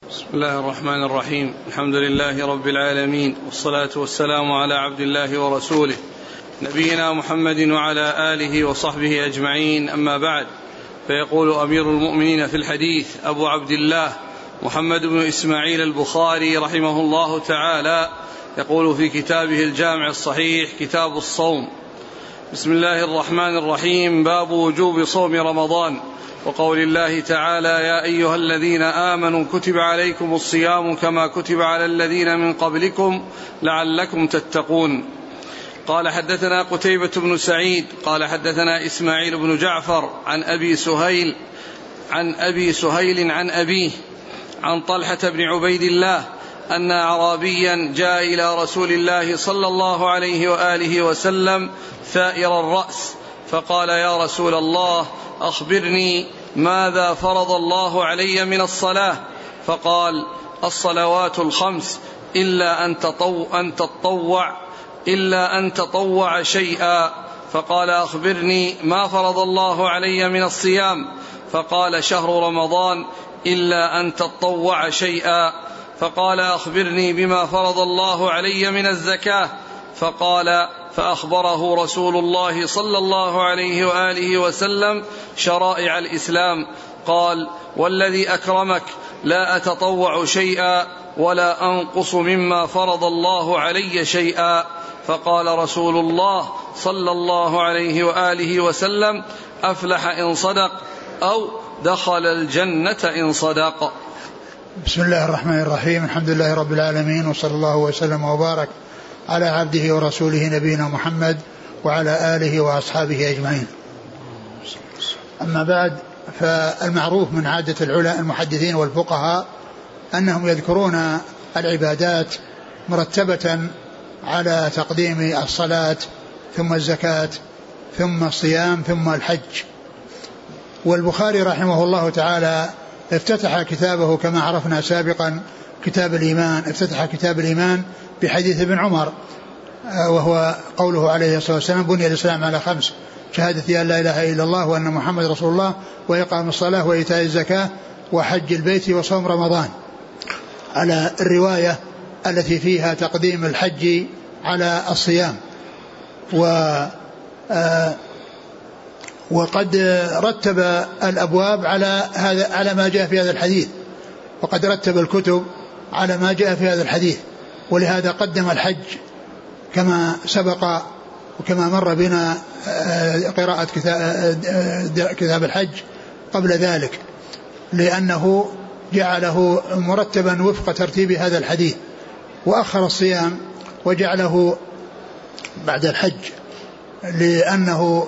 بسم الله الرحمن الرحيم. الحمد لله رب العالمين، والصلاة والسلام على عبد الله ورسوله نبينا محمد وعلى آله وصحبه أجمعين، أما بعد. فيقول أمير المؤمنين في الحديث أبو عبد الله محمد بن إسماعيل البخاري رحمه الله تعالى، يقول في كتابه الجامع الصحيح كتاب الصوم: بسم الله الرحمن الرحيم. باب وجوب صوم رمضان، وقول الله تعالى: يا أيها الذين آمنوا كتب عليكم الصيام كما كتب على الذين من قبلكم لعلكم تتقون. قال: حدثنا قتيبة بن سعيد قال: حدثنا إسماعيل بن جعفر عن أبي سهيل عن أبيه عن طلحة بن عبيد الله أن أعرابيا جاء إلى رسول الله صلى الله عليه وآله وسلم ثائر الرأس، فقال: يا رسول الله، أخبرني ماذا فرض الله علي من الصلاة؟ فقال: الصلوات الخمس إلا أن تطوع شيئا. فقال: أخبرني ما فرض الله علي من الصيام؟ فقال: شهر رمضان إلا أن تطوع شيئا. فقال: أخبرني بما فرض الله علي من الزكاة؟ فقال: فأخبره رسول الله صلى الله عليه وآله وسلم شرائع الإسلام. قال: والذي أكرمك لا أتطوع شيئا ولا أنقص مما فرض الله علي شيئا. فقال رسول الله صلى الله عليه وآله وسلم: أفلح إن صدق، أو دخل الجنة إن صدق. بسم الله الرحمن الرحيم. الحمد لله رب العالمين، وصلى الله وسلم وبارك على عبده ورسوله نبينا محمد وعلى آله وأصحابه أجمعين. أما بعد، فالمعروف من عادة العلماء المحدثين والفقهاء أنهم يذكرون العبادات مرتبة على تقديم الصلاة ثم الزكاة ثم الصيام ثم الحج. والبخاري رحمه الله تعالى افتتح كتابه كما عرفنا سابقا كتاب الإيمان، افتتح كتاب الإيمان بحديث ابن عمر، وهو قوله عليه الصلاة والسلام: بني الإسلام على 5: شهادة أن لا إله إلا الله وأن محمد رسول الله، وإقام الصلاة وإيتاء الزكاة وحج البيت وصوم رمضان، على الرواية التي فيها تقديم الحج على الصيام. وقد رتب الأبواب على ما جاء في هذا الحديث، وقد رتب الكتب على ما جاء في هذا الحديث، ولهذا قدم الحج كما سبق وكما مر بنا قراءة كتاب الحج قبل ذلك، لأنه جعله مرتبا وفق ترتيب هذا الحديث، وأخر الصيام وجعله بعد الحج، لأنه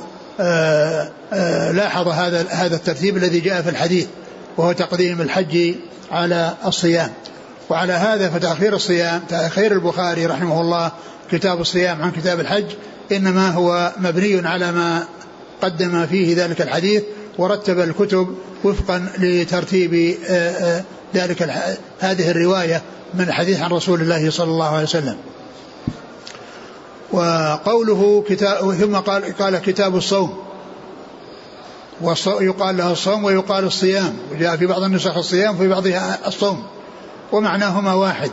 لاحظ هذا الترتيب الذي جاء في الحديث، وهو تقديم الحج على الصيام. وعلى هذا فتأخير الصيام، تأخير البخاري رحمه الله كتاب الصيام عن كتاب الحج إنما هو مبني على ما قدم فيه ذلك الحديث، ورتب الكتب وفقا لترتيب هذه الرواية من الحديث عن رسول الله صلى الله عليه وسلم. وقوله ثم قال كتاب الصوم، ويقال له الصوم ويقال الصيام، وجاء في بعض النسخ الصيام وفي بعضها الصوم، ومعناهما واحد.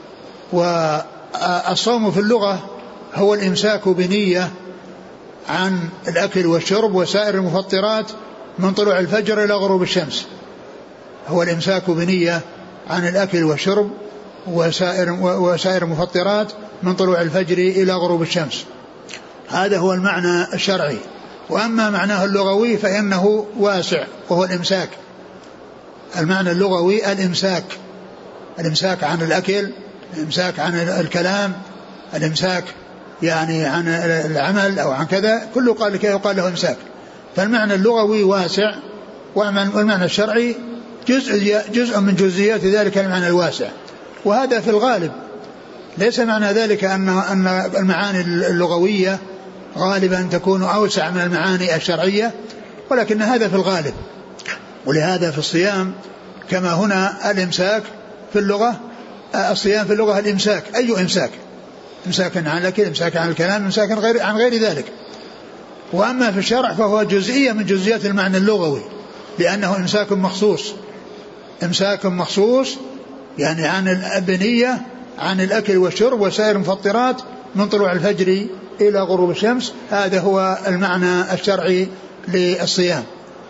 والصوم في اللغة هو الإمساك بنية عن الأكل والشرب وسائر المفطرات من طلوع الفجر إلى غروب الشمس، هو الإمساك بنية عن الأكل والشرب وسائر المفطرات من طلوع الفجر إلى غروب الشمس. هذا هو المعنى الشرعي. وأما معناه اللغوي فإنه واسع، وهو الإمساك. المعنى اللغوي الإمساك عن الأكل، الإمساك عن الكلام، الإمساك يعني عن العمل أو عن كذا، كله يقال له إمساك. فالمعنى اللغوي واسع، والمعنى الشرعي جزء من جزئيات ذلك المعنى الواسع. وهذا في الغالب، ليس معنى ذلك أن المعاني اللغوية غالبا تكون أوسع من المعاني الشرعية، ولكن هذا في الغالب. ولهذا في الصيام كما هنا الإمساك في اللغة، الصيام في اللغة الإمساك، أي إمساك؟ إمساك عن الأكل، إمساك عن الكلام، إمساك عن غير ذلك. وأما في الشرع فهو جزئية من جزئيات المعنى اللغوي، لأنه إمساك مخصوص يعني بنية عن الأكل والشرب وسائر المفطرات من طلوع الفجر إلى غروب الشمس. هذا هو المعنى الشرعي للصيام.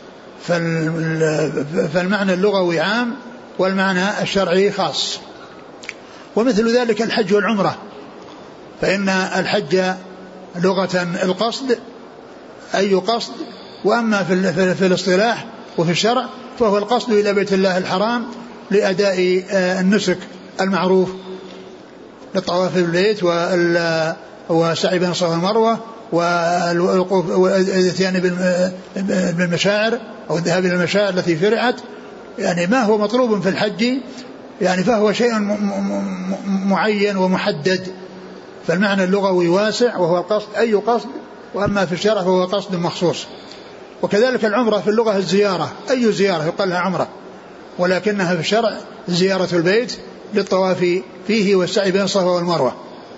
فالمعنى اللغوي عام والمعنى الشرعي خاص. ومثل ذلك الحج والعمرة، فإن الحج لغة القصد أي قصد، وأما في الاصطلاح وفي الشرع فهو القصد إلى بيت الله الحرام لأداء النسك المعروف للطواف بالبيت والسعي بين الصفا والمروة والوقوف والاتيان بالمشاعر أو الذهاب إلى المشاعر التي فرعت. يعني ما هو مطلوب في الحج يعني فهو شيء معين ومحدد. فالمعنى اللغوي واسع وهو القصد أي قصد، وأما في الشرع فهو قصد مخصوص. وكذلك العمرة في اللغة الزيارة، أي زيارة يقال لها عمرة، ولكنها في الشرع زيارة البيت للطواف فيه والسعي بين الصفا والمروة.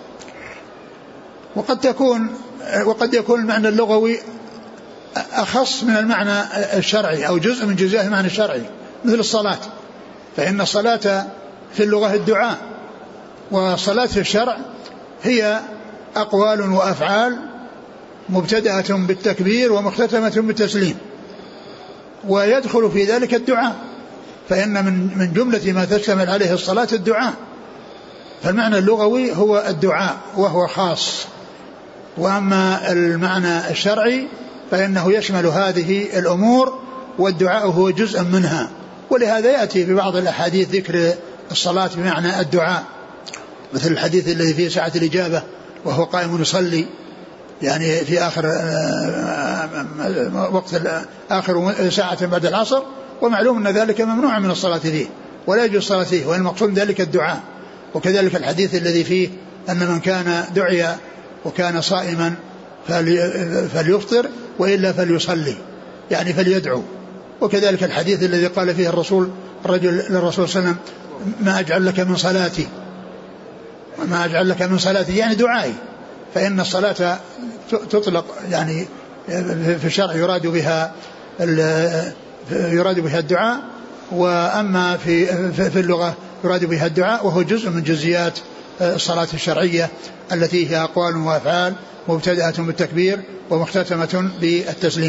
وقد يكون المعنى اللغوي أخص من المعنى الشرعي أو جزء من جزئيات المعنى الشرعي، مثل الصلاة، فإن الصلاة في اللغة الدعاء، والصلاة في الشرع هي أقوال وأفعال مبتدأة بالتكبير ومختتمة بالتسليم، ويدخل في ذلك الدعاء، فإن من جملة ما تشتمل عليه الصلاة الدعاء. فالمعنى اللغوي هو الدعاء وهو خاص، وأما المعنى الشرعي فإنه يشمل هذه الأمور، والدعاء هو جزء منها. ولهذا يأتي في بعض الأحاديث ذكر الصلاة بمعنى الدعاء، مثل الحديث الذي فيه ساعة الإجابة وهو قائم يصلي، يعني في آخر ساعة بعد العصر، ومعلوم أن ذلك ممنوع من الصلاة فيه ولا يجوز الصلاة فيه، والمقصود ذلك الدعاء. وكذلك الحديث الذي فيه أن من كان دعي وكان صائما فليفطر وإلا فليصلي، يعني فليدعو. وكذلك الحديث الذي قال فيه الرجل للرسول صلى الله عليه وسلم ما أجعل لك من صلاتي يعني دعائي. فإن الصلاة تطلق يعني في الشرع يراد بها الدعاء، وأما في اللغة يراد بها الدعاء، وهو جزء من جزئيات الصلاة الشرعية التي هي أقوال وأفعال مبتدأة بالتكبير ومختتمة بالتسليم.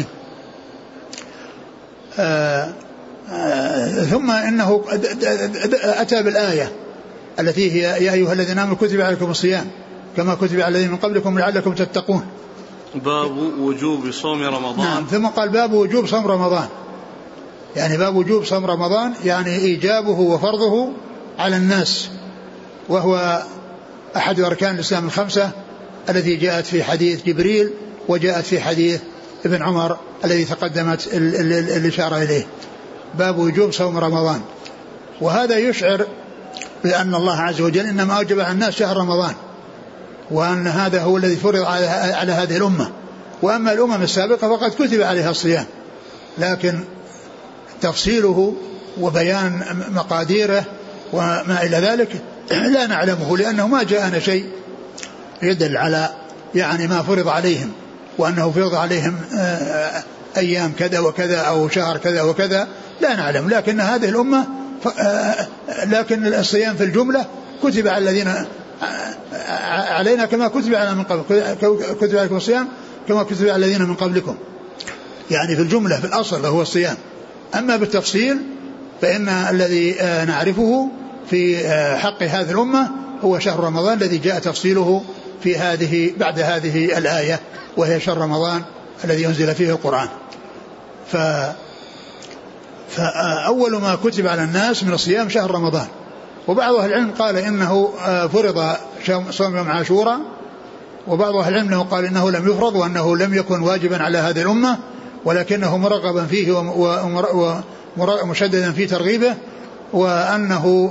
ثم إنه أتى بالآية التي هي يا أيها الذين آمنوا كتب عليكم الصيام كما كتب على الذين من قبلكم لعلكم تتقون. باب وجوب صوم رمضان. نعم. ثم قال باب وجوب صوم رمضان، يعني باب وجوب صوم رمضان يعني إيجابه وفرضه على الناس، وهو أحد أركان الإسلام الخمسة التي جاءت في حديث جبريل وجاءت في حديث ابن عمر الذي تقدمت الإشارة إليه. باب وجوب صوم رمضان، وهذا يشعر بأن الله عز وجل إنما أوجب على الناس شهر رمضان، وأن هذا هو الذي فرض على هذه الأمة. وأما الأمم السابقة فقد كتب عليها الصيام، لكن تفصيله وبيان مقاديره وما إلى ذلك لا نعلمه، لأنه ما جاءنا شيء يدل على يعني ما فرض عليهم، وأنه فرض عليهم أيام كذا وكذا أو شهر كذا وكذا، لا نعلم. لكن هذه الأمة لكن الصيام في الجملة كتب على الذين علينا كما كتب على من قبل، كتب عليكم الصيام كما كتب على الذين من قبلكم، يعني في الجملة في الأصل هو الصيام. أما بالتفصيل فإن الذي نعرفه في حق هذه الأمة هو شهر رمضان الذي جاء تفصيله في بعد هذه الآية، وهي شهر رمضان الذي ينزل فيه القرآن. فأول ما كتب على الناس من الصيام شهر رمضان. وبعض أهل العلم قال إنه فرض صوم يوم عاشوراء، وبعض أهل العلم قال إنه لم يفرض وأنه لم يكن واجبا على هذه الأمة، ولكنه مرغبا فيه ومشددا في ترغيبه، وأنه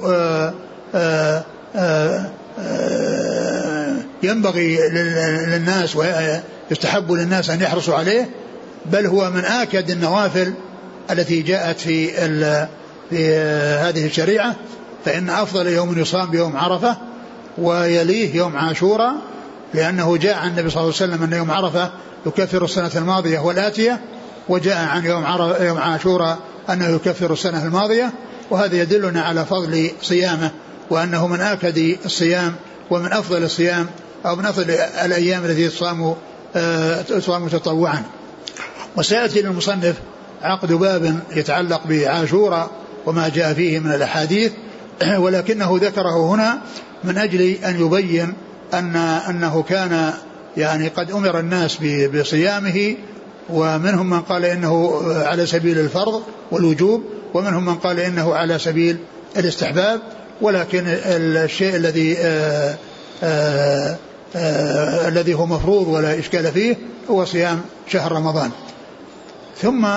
ينبغي للناس ويستحب للناس أن يحرصوا عليه، بل هو من آكد النوافل التي جاءت في هذه الشريعة. فإن أفضل يوم يصام بيوم عرفة، ويليه يوم عاشوراء، لأنه جاء عن النبي صلى الله عليه وسلم أن يوم عرفة يكفر السنة الماضية والآتية، وجاء عن يوم عاشوراء أنه يكفر السنة الماضية. وهذا يدلنا على فضل صيامه، وأنه من آكد الصيام ومن أفضل الصيام أو من أفضل الأيام التي تصام تطوعا. وسيأتي للمصنف عقد باب يتعلق بعاشوراء وما جاء فيه من الأحاديث، ولكنه ذكره هنا من أجل أن يبين أنه كان يعني قد أمر الناس بصيامه، ومنهم من قال إنه على سبيل الفرض والوجوب، ومنهم من قال إنه على سبيل الاستحباب، ولكن الشيء الذي هو مفروض ولا إشكال فيه هو صيام شهر رمضان. ثم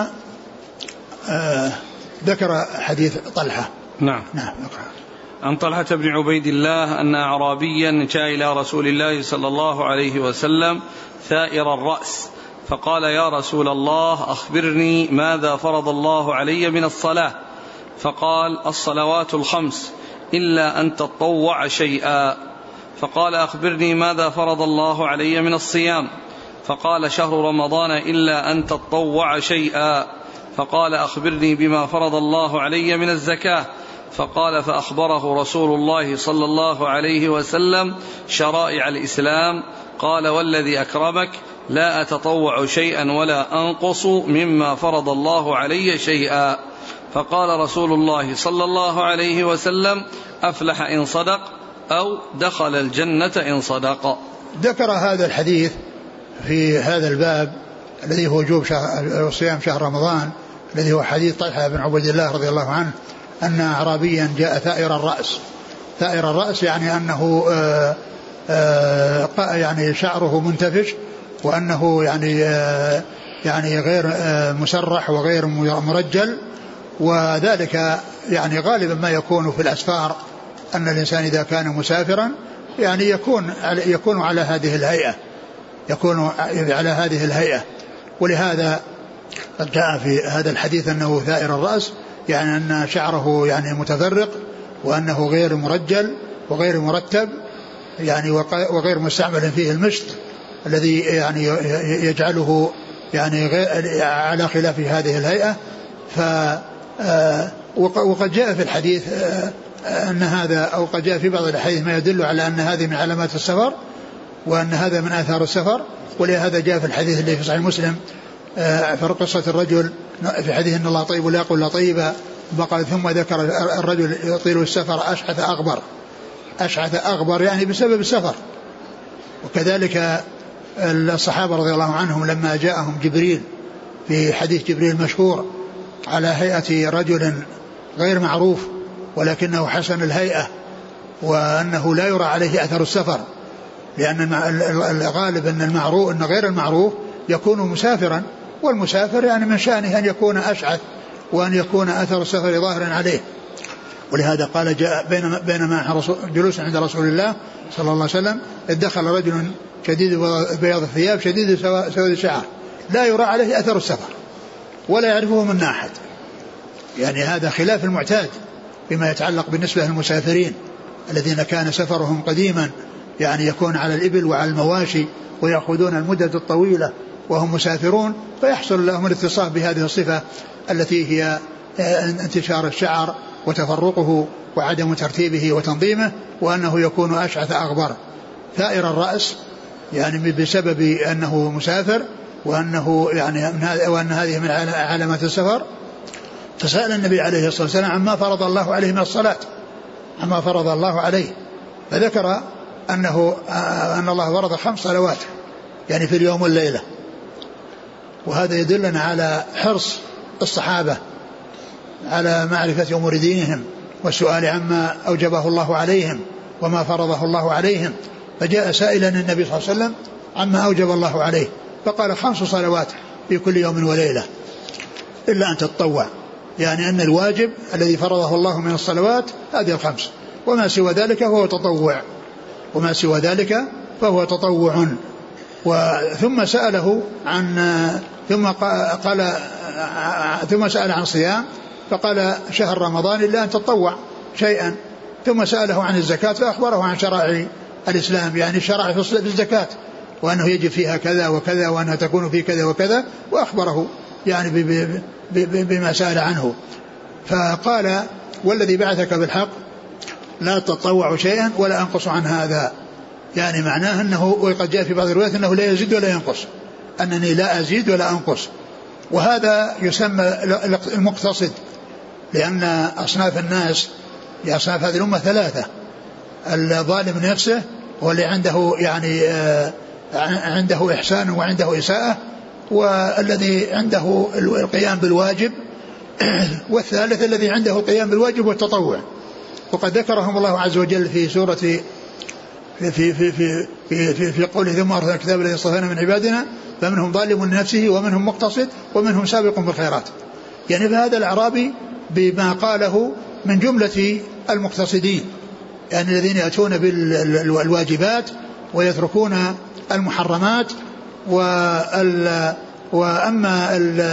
ذكر حديث طلحة. نعم. عن طلحة بن عبيد الله أن أعرابيا جاء إلى رسول الله صلى الله عليه وسلم ثائر الرأس فقال: يا رسول الله أخبرني ماذا فرض الله علي من الصلاة؟ فقال: الصلوات الخمس إلا أن تطوع شيئا. فقال: أخبرني ماذا فرض الله علي من الصيام؟ فقال: شهر رمضان إلا أن تطوع شيئا. فقال: أخبرني بما فرض الله علي من الزكاة. فقال: فأخبره رسول الله صلى الله عليه وسلم شرائع الإسلام. قال: والذي أكرمك لا أتطوع شيئا ولا أنقص مما فرض الله علي شيئا. فقال رسول الله صلى الله عليه وسلم: أفلح إن صدق أو دخل الجنة إن صدق. ذكر هذا الحديث في هذا الباب الذي هو وجوب صيام شهر رمضان، الذي هو حديث طلحة بن عبيد الله رضي الله عنه أن أعرابيا جاء ثائر الرأس. ثائر الرأس يعني أنه يعني شعره منتفش، وأنه يعني غير مسرح وغير مرجل، وذلك يعني غالبا ما يكون في الأسفار، أن الإنسان إذا كان مسافرا يعني يكون على هذه الهيئة، يكون على هذه الهيئة. ولهذا قد جاء في هذا الحديث أنه ثائر الرأس، يعني أن شعره يعني متفرق، وأنه غير مرجل وغير مرتب، يعني وغير مستعمل فيه المشط الذي يعني يجعله يعني على خلاف هذه الهيئة. وقد جاء في الحديث أن هذا، أو قد جاء في بعض الحديث ما يدل على أن هذه من علامات السفر، وأن هذا من آثار السفر. ولهذا جاء في الحديث اللي في صحيح مسلم في قصة الرجل في حديث أن الله طيب لا يقول لا طيبا، وقال ثم ذكر الرجل يطيل السفر أشعث أغبر يعني بسبب السفر. وكذلك الصحابة رضي الله عنهم لما جاءهم جبريل في حديث جبريل المشهور على هيئة رجل غير معروف ولكنه حسن الهيئة، وأنه لا يرى عليه أثر السفر، لأن الغالب أن غير المعروف يكون مسافرا، والمسافر يعني من شأنه أن يكون أشعث وأن يكون أثر السفر ظاهرا عليه. ولهذا قال جاء بينما جلوس عند رسول الله صلى الله عليه وسلم إذ دخل رجل شديد بياض الثياب شديد سواد الشعر لا يرى عليه أثر السفر ولا يعرفه من أحد، يعني هذا خلاف المعتاد بما يتعلق بالنسبة للمسافرين الذين كان سفرهم قديما يعني يكون على الإبل وعلى المواشي ويأخذون المدة الطويلة وهم مسافرون، فيحصل لهم الاتصاف بهذه الصفة التي هي انتشار الشعر وتفرقه وعدم ترتيبه وتنظيمه، وأنه يكون أشعث أغبر ثائر الرأس يعني بسبب أنه مسافر، وأن هذه من علامات السفر. فسأل النبي عليه الصلاة والسلام عما فرض الله عليه من الصلاة، عما فرض الله عليه، فذكر أن الله فرض 5 صلوات يعني في اليوم والليلة. وهذا يدلنا على حرص الصحابة على معرفة أمور دينهم والسؤال عما أوجبه الله عليهم وما فرضه الله عليهم. فجاء سائلا النبي صلى الله عليه وسلم عما أوجب الله عليه فقال 5 صلوات في كل يوم وليلة إلا أن تتطوع، يعني أن الواجب الذي فرضه الله من الصلوات هذه 5، وما سوى ذلك فهو تطوع، وما سوى ذلك فهو تطوع. ثم سأله عن ثم سأل عن صيام فقال شهر رمضان إلا أن تطوع شيئا. ثم سأله عن الزكاة فأخبره عن شرائع الإسلام، يعني شرع في الزكاة وأنه يجب فيها كذا وكذا وأنها تكون في كذا وكذا، وأخبره يعني بما سأل عنه. فقال والذي بعثك بالحق لا تطوع شيئا ولا أنقص عن هذا، يعني معناه أنه، وقد جاء في بعض الروايات أنه لا يزيد ولا ينقص، أنني لا أزيد ولا أنقص. وهذا يسمى المقتصد، لأن أصناف الناس لأصناف هذه الأمة ثلاثة: الظالم نفسه واللي عنده يعني عنده إحسان وعنده إساءة، والذي عنده القيام بالواجب، والثالث الذي عنده القيام بالواجب والتطوع. وقد ذكرهم الله عز وجل في سورة في قوله ثم أرسلنا الكتاب الذي اصطفينا من عبادنا فمنهم ظالم لنفسه ومنهم مقتصد ومنهم سابق بالخيرات. يعني فهذا الأعرابي بما قاله من جملة المقتصدين، يعني الذين يأتون بالواجبات ويتركون المحرمات. وأما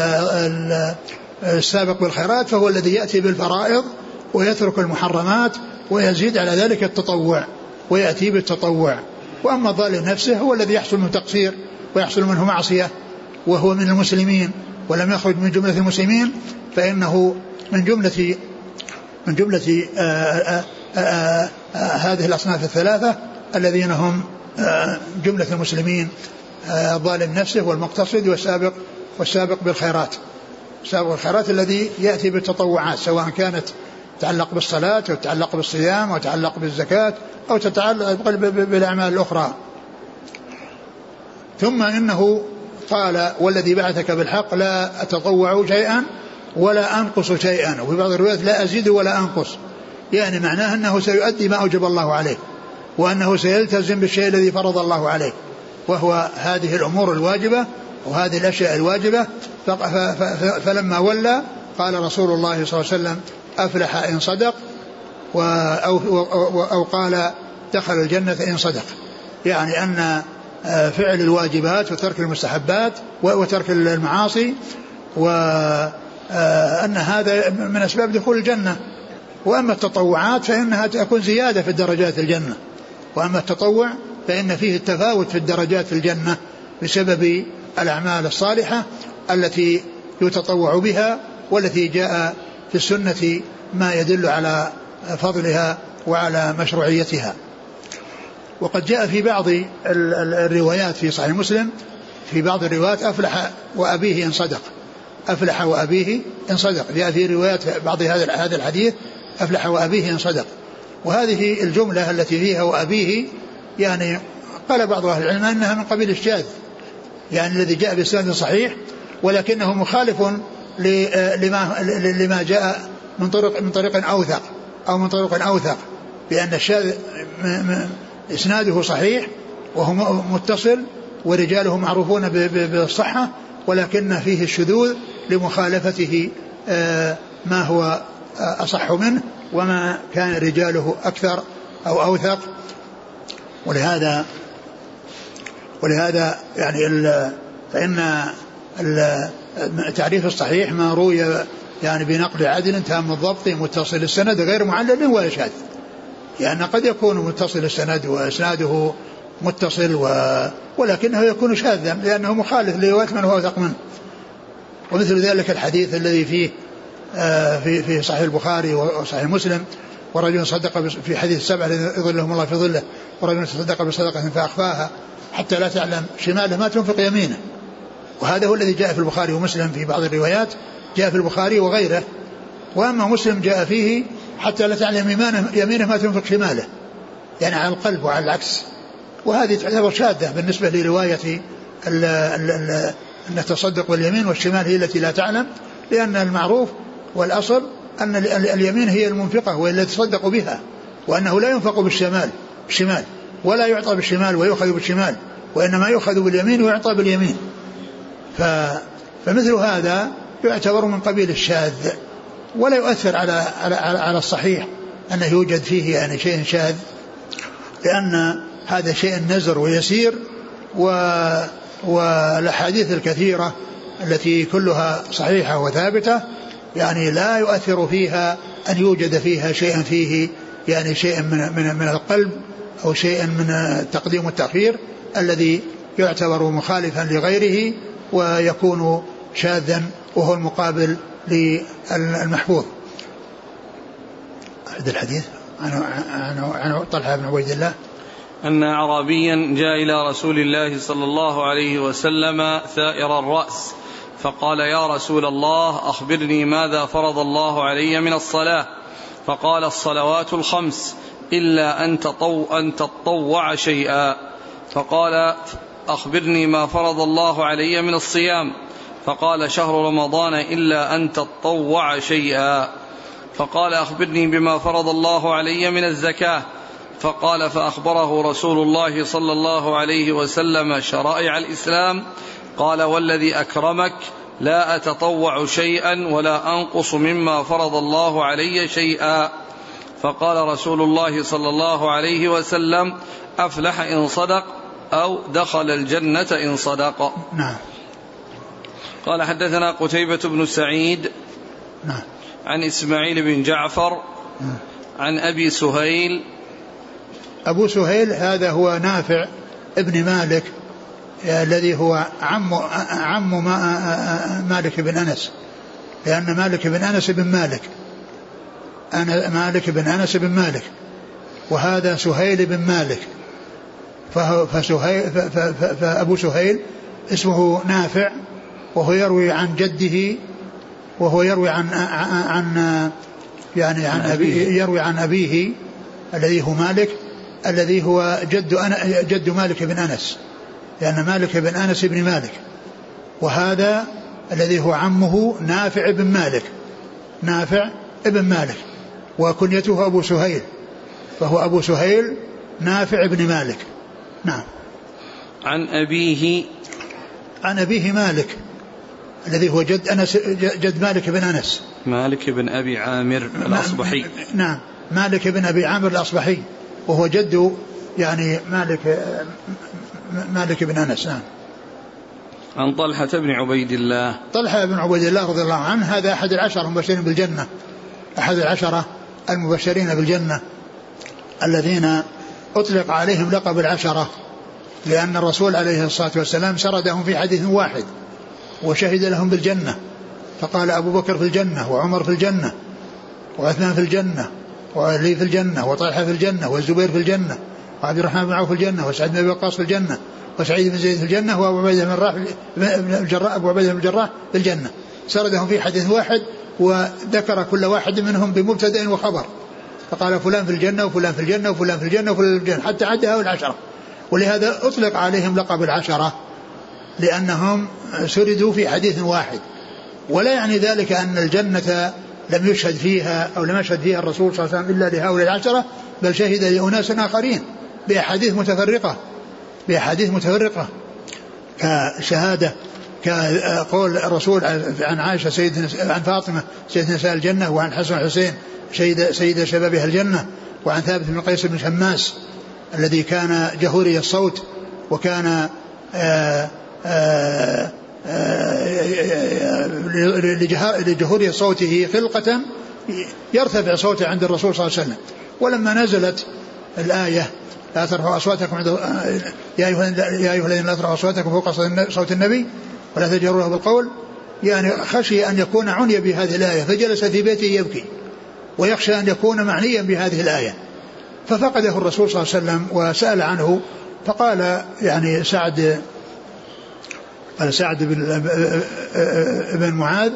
السابق بالخيرات فهو الذي يأتي بالفرائض ويترك المحرمات ويزيد على ذلك التطوع ويأتي بالتطوع. وأما الظالم نفسه هو الذي يحصل منه تقصير ويحصل منه معصية وهو من المسلمين ولم يخرج من جملة المسلمين، فإنه من جملة هذه الأصناف الثلاثة الذين هم جملة المسلمين: الظالم نفسه والمقتصد والسابق بالخيرات. السابق بالخيرات الذي يأتي بالتطوعات، سواء كانت تتعلق بالصلاة أو تتعلق بالصيام أو تتعلق بالزكاة أو تتعلق بالأعمال الأخرى. ثم إنه قال: والذي بعثك بالحق لا أتطوع شيئا ولا أنقص شيئا، وفي بعض الروايات لا أزيد ولا أنقص، يعني معناه أنه سيؤدي ما أوجب الله عليه، وأنه سيلتزم بالشيء الذي فرض الله عليه، وهو هذه الأمور الواجبة وهذه الأشياء الواجبة. فلما ولى قال رسول الله صلى الله عليه وسلم: أفلح إن صدق، أو قال: دخل الجنة إن صدق، يعني أن فعل الواجبات وترك المستحبات وترك المعاصي وأن هذا من أسباب دخول الجنة. وأما التطوعات فإنها تكون زيادة في الدرجات الجنة، وأما التطوع فإن فيه التفاوت في الدرجات في الجنة بسبب الأعمال الصالحة التي يتطوع بها، والتي جاء في السنة ما يدل على فضلها وعلى مشروعيتها. وقد جاء في بعض الروايات في صحيح مسلم، في بعض الروايات: أفلح وأبيه إن صدق، أفلح وأبيه إن صدق. جاء في روايات بعض هذا الحديث: أفلح وأبيه إن صدق. وهذه الجملة التي فيها وأبيه، يعني قال بعض أهل العلم أنها من قبيل الشاذ، يعني الذي جاء بإسناد صحيح ولكنه مخالف لما جاء من طريق أوثق أو من طريق أوثق، بأن الشاذ إسناده صحيح وهو متصل ورجاله معروفون بالصحة، ولكن فيه الشذوذ لمخالفته ما هو أصح منه وما كان رجاله أكثر أو أوثق. ولهذا يعني فإن تعريف الصحيح ما روي يعني بنقل عدل تام الضبط متصل السند غير معلل ولا شاذ، يعني قد يكون متصل السند وإسناده متصل ولكنه يكون شاذا لأنه مخالف لرواية من هو أوثق منه. ومثل ذلك الحديث الذي فيه في صحيح البخاري وصحيح مسلم: ورجل صدق في حديث 7 يظلهم الله في ظله، ورجل صدق بصدقة فأخفاها حتى لا تعلم شماله ما تنفق يمينه. وهذا هو الذي جاء في البخاري ومسلم في بعض الروايات، جاء في البخاري وغيره. وأما مسلم جاء فيه: حتى لا تعلم يمينه ما تنفق شماله، يعني على القلب وعلى العكس. وهذه تعتبر شاذة بالنسبة لرواية أن التصدق باليمين والشمال هي التي لا تعلم، لأن المعروف والأصل أن اليمين هي المنفقة وهي التي تصدق بها، وأنه لا ينفق بالشمال ولا يعطى بالشمال ويؤخذ بالشمال، وإنما يؤخذ باليمين ويعطى باليمين. فمثل هذا يعتبر من قبيل الشاذ، ولا يؤثر على الصحيح أنه يوجد فيه يعني شيء شاذ، لأن هذا شيء نزر ويسير. والأحاديث الكثيرة التي كلها صحيحة وثابتة يعني لا يؤثر فيها أن يوجد فيها شيء فيه يعني شيء من القلب أو شيء من التقديم والتأخير الذي يعتبر مخالفا لغيره ويكون شاذا وهو المقابل للمحفوظ. أحد الحديث عن طلحة بن عبيد الله أن أعرابيا جاء إلى رسول الله صلى الله عليه وسلم ثائر الرأس فقال يا رسول الله أخبرني ماذا فرض الله علي من الصلاة؟ فقال الصلوات الخمس إلا أن تطوع شيئا. فقال أخبرني ما فرض الله علي من الصيام؟ فقال شهر رمضان إلا أن تطوع شيئا. فقال أخبرني بما فرض الله علي من الزكاة؟ فقال فأخبره رسول الله صلى الله عليه وسلم شرائع الإسلام. قال والذي أكرمك لا أتطوع شيئا ولا أنقص مما فرض الله علي شيئا. فقال رسول الله صلى الله عليه وسلم أفلح إن صدق أو دخل الجنة إن صدق. نعم. قال حدثنا قتيبة بن سعيد نعم. عن إسماعيل بن جعفر عن أبي سهيل. أبو سهيل هذا هو نافع ابن مالك الذي هو عم مالك بن أنس، لأن مالك بن أنس بن مالك، مالك بن أنس بن مالك، وهذا سهيل بن مالك. فأبو سهيل اسمه نافع، وهو يروي عن جده، وهو يروي عن أبيه، يروي عن أبيه الذي هو مالك، الذي هو جد مالك بن أنس، لأن مالك بن أنس بن مالك. وهذا الذي هو عمه نافع بن مالك، نافع ابن مالك، وكنيته أبو سهيل، فهو أبو سهيل نافع بن مالك. نعم. عن أبيه مالك الذي هو جد مالك بن أنس، مالك بن أبي عامر الأصبحي. نعم، مالك بن أبي عامر الأصبحي، وهو جد يعني مالك بن أنس. نعم. عن طلحة بن عبيد الله. طلحة بن عبيد الله رضي الله عنه هذا أحد العشرة المبشرين بالجنة، أحد العشرة المبشرين بالجنة الذين أطلق عليهم لقب العشرة، لأن الرسول عليه الصلاة والسلام سردهم في حديث واحد وشهد لهم بالجنة، فقال أبو بكر في الجنة، وعمر في الجنة، وعثمان في الجنة، وعلي في الجنة، وطلحة في الجنة، والزبير في الجنة، وعبد الرحمن بن عوف في الجنة، وسعد بن أبي وقاص في الجنة، وسعيد بن زيد في الجنة، وأبو عبيدة بن الجراح في الجنة. سردهم في حديث واحد، وذكر كل واحد منهم بمبتدأ وخبر، فقال فلان في الجنة وفلان في الجنة وفلان في الجنة وفلان في الجنة، حتى عدها العشرة. ولهذا أطلق عليهم لقب العشرة، لأنهم سردوا في حديث واحد. ولا يعني ذلك أن الجنة لم يشهد فيها أو لم يشهد فيها الرسول صلى الله عليه وسلم إلا لهؤلاء العشرة، بل شهد لأناس آخرين بأحاديث متفرقة كشهادة، كقول الرسول عن عائشة عن فاطمة سيدة نساء الجنة، وعن حسن والحسين سيد شبابها الجنة، وعن ثابت بن قيس بن شماس الذي كان جهوري الصوت، وكان لجهوري صوته خلقة يرتفع صوته عند الرسول صلى الله عليه وسلم. ولما نزلت الآية لا ترفعوا أصواتكم يا أيها الذين لا ترفعوا أصواتكم فوق صوت النبي ولا تجهروا له بالقول، يعني خشي أن يكون عني بهذه الآية، فجلس في بيته يبكي ويخشى أن يكون معنيا بهذه الآية، ففقده الرسول صلى الله عليه وسلم وسأل عنه، فقال يعني سعد بن معاذ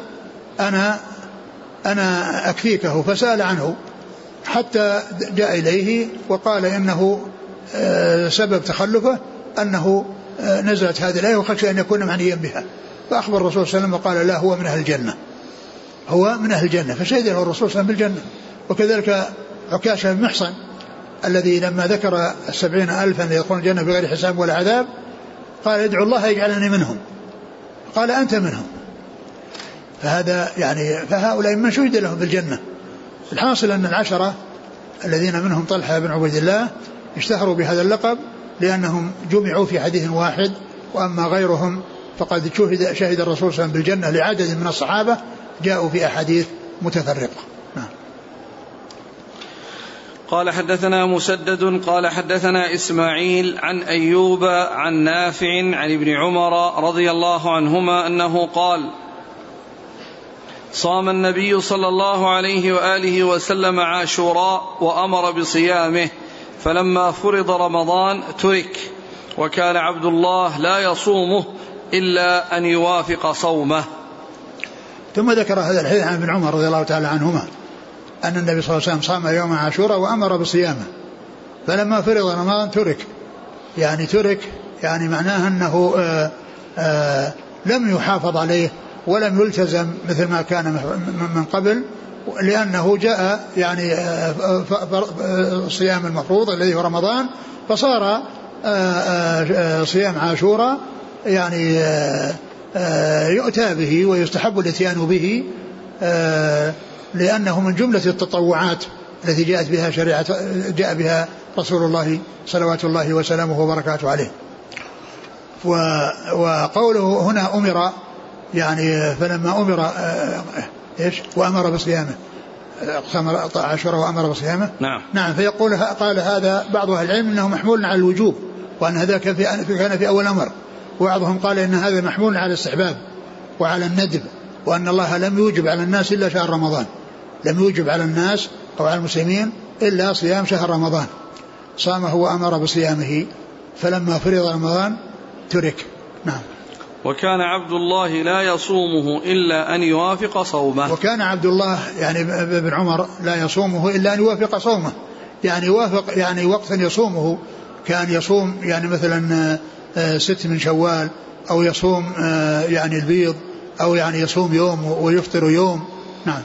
أنا أكفيكه، فسأل عنه حتى جاء إليه وقال إنه سبب تخلفه أنه نزلت هذه الآية وخشى أن يكون معنيا بها، فأخبر الرسول صلى الله عليه وسلم وقال لا، هو من أهل الجنة، هو من أهل الجنة، فشهد له الرسول صلى الله عليه وسلم بالجنة. وكذلك عكاشة بن محصن الذي لما ذكر 70,000 يدخلون الجنة بغير حساب ولا عذاب قال ادعو الله يجعلني منهم، قال أنت منهم. فهذا يعني فهؤلاء من شهد لهم بالجنة. الحاصل أن العشرة الذين منهم طلحة بن عبيد الله اشتهروا بهذا اللقب لأنهم جمعوا في حديث واحد، وأما غيرهم فقد شهد الرسول صلى الله عليه وسلم بالجنة لعدد من الصحابة جاءوا في أحاديث متفرقة. قال حدثنا مسدد قال حدثنا إسماعيل عن أيوب عن نافع عن ابن عمر رضي الله عنهما أنه قال صام النبي صلى الله عليه وآله وسلم عاشوراء وأمر بصيامه، فلما فرض رمضان ترك، وكان عبد الله لا يصومه إلا أن يوافق صومه. ثم ذكر هذا الحديث عن ابن عمر رضي الله تعالى عنهما أن النبي صلى الله عليه وسلم صام يوم عاشوراء وأمر بصيامه، فلما فرض رمضان ترك، يعني معناه أنه لم يحافظ عليه ولم يلتزم مثل ما كان من قبل، لأنه جاء يعني صيام المفروض الذي هو رمضان، فصار صيام عاشوراء يعني يؤتى به ويستحب الاتيان به، لأنه من جملة التطوعات التي جاء بها رسول الله صلوات الله وسلامه وبركاته عليه. وقوله هنا أمر، يعني فلما أمر وأمر بصيامه، عاشوراء وأمر بصيامه. نعم. فيقول قال هذا بعض أهل العلم أنه محمول على الوجوب، وأن هذا كان في أول أمر، وبعضهم قال إن هذا محمول على الاستحباب وعلى الندب، وأن الله لم يوجب على الناس إلا شهر رمضان، لم يوجب على الناس أو على المسلمين إلا صيام شهر رمضان، صامه وأمر بصيامه، فلما فرض رمضان ترك. نعم. وكان عبد الله لا يصومه إلا أن يوافق صومه. وكان عبد الله يعني ابن عمر لا يصومه إلا أن يوافق صومه، يعني يوافق يعني وقتا يصومه، كان يصوم يعني مثلا 6 من شوال، أو يصوم يعني البيض، أو يعني يصوم يوم ويفطر يوم. نعم.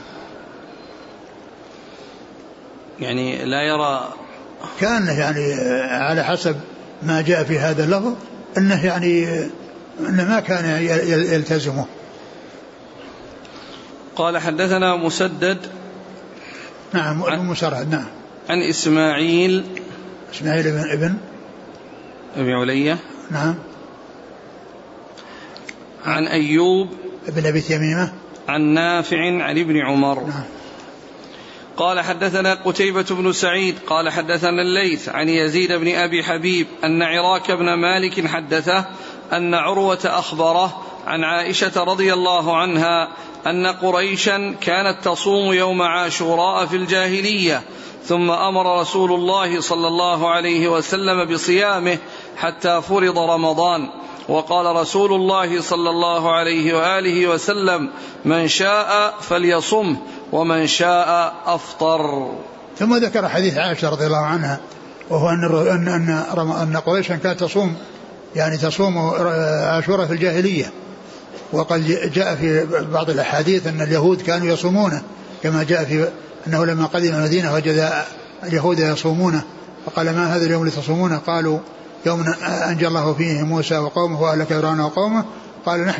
يعني لا يرى، كان يعني على حسب ما جاء في هذا اللفظ أنه يعني أنه ما كان يلتزمه. قال حدثنا مسدد. نعم. مسرد. نعم. عن إسماعيل ابن أبي علية. نعم. عن أيوب ابن أبي تميمة. عن نافع عن ابن عمر. نعم. قال حدثنا قتيبة بن سعيد قال حدثنا الليث عن يزيد بن أبي حبيب أن عراك بن مالك حدثه أن عروة أخبره عن عائشة رضي الله عنها أن قريشا كانت تصوم يوم عاشوراء في الجاهلية، ثم أمر رسول الله صلى الله عليه وسلم بصيامه حتى فرض رمضان، وقال رسول الله صلى الله عليه وآله وسلم: من شاء فليصم ومن شاء أفطر. ثم ذكر حديث عائشة رضي الله عنها، وهو أن قريشا كانت تصوم عاشوراء في الجاهلية، وقد جاء في بعض الأحاديث أن اليهود كانوا يصومونه، كما جاء في أنه لما قدم المدينة وجد اليهود يصومونه، فقال: ما هذا اليوم اللي تصومونه؟ قالوا: يوم أنجى الله فيه موسى وقومه وأهلك فرعون وقومه. قال: نحن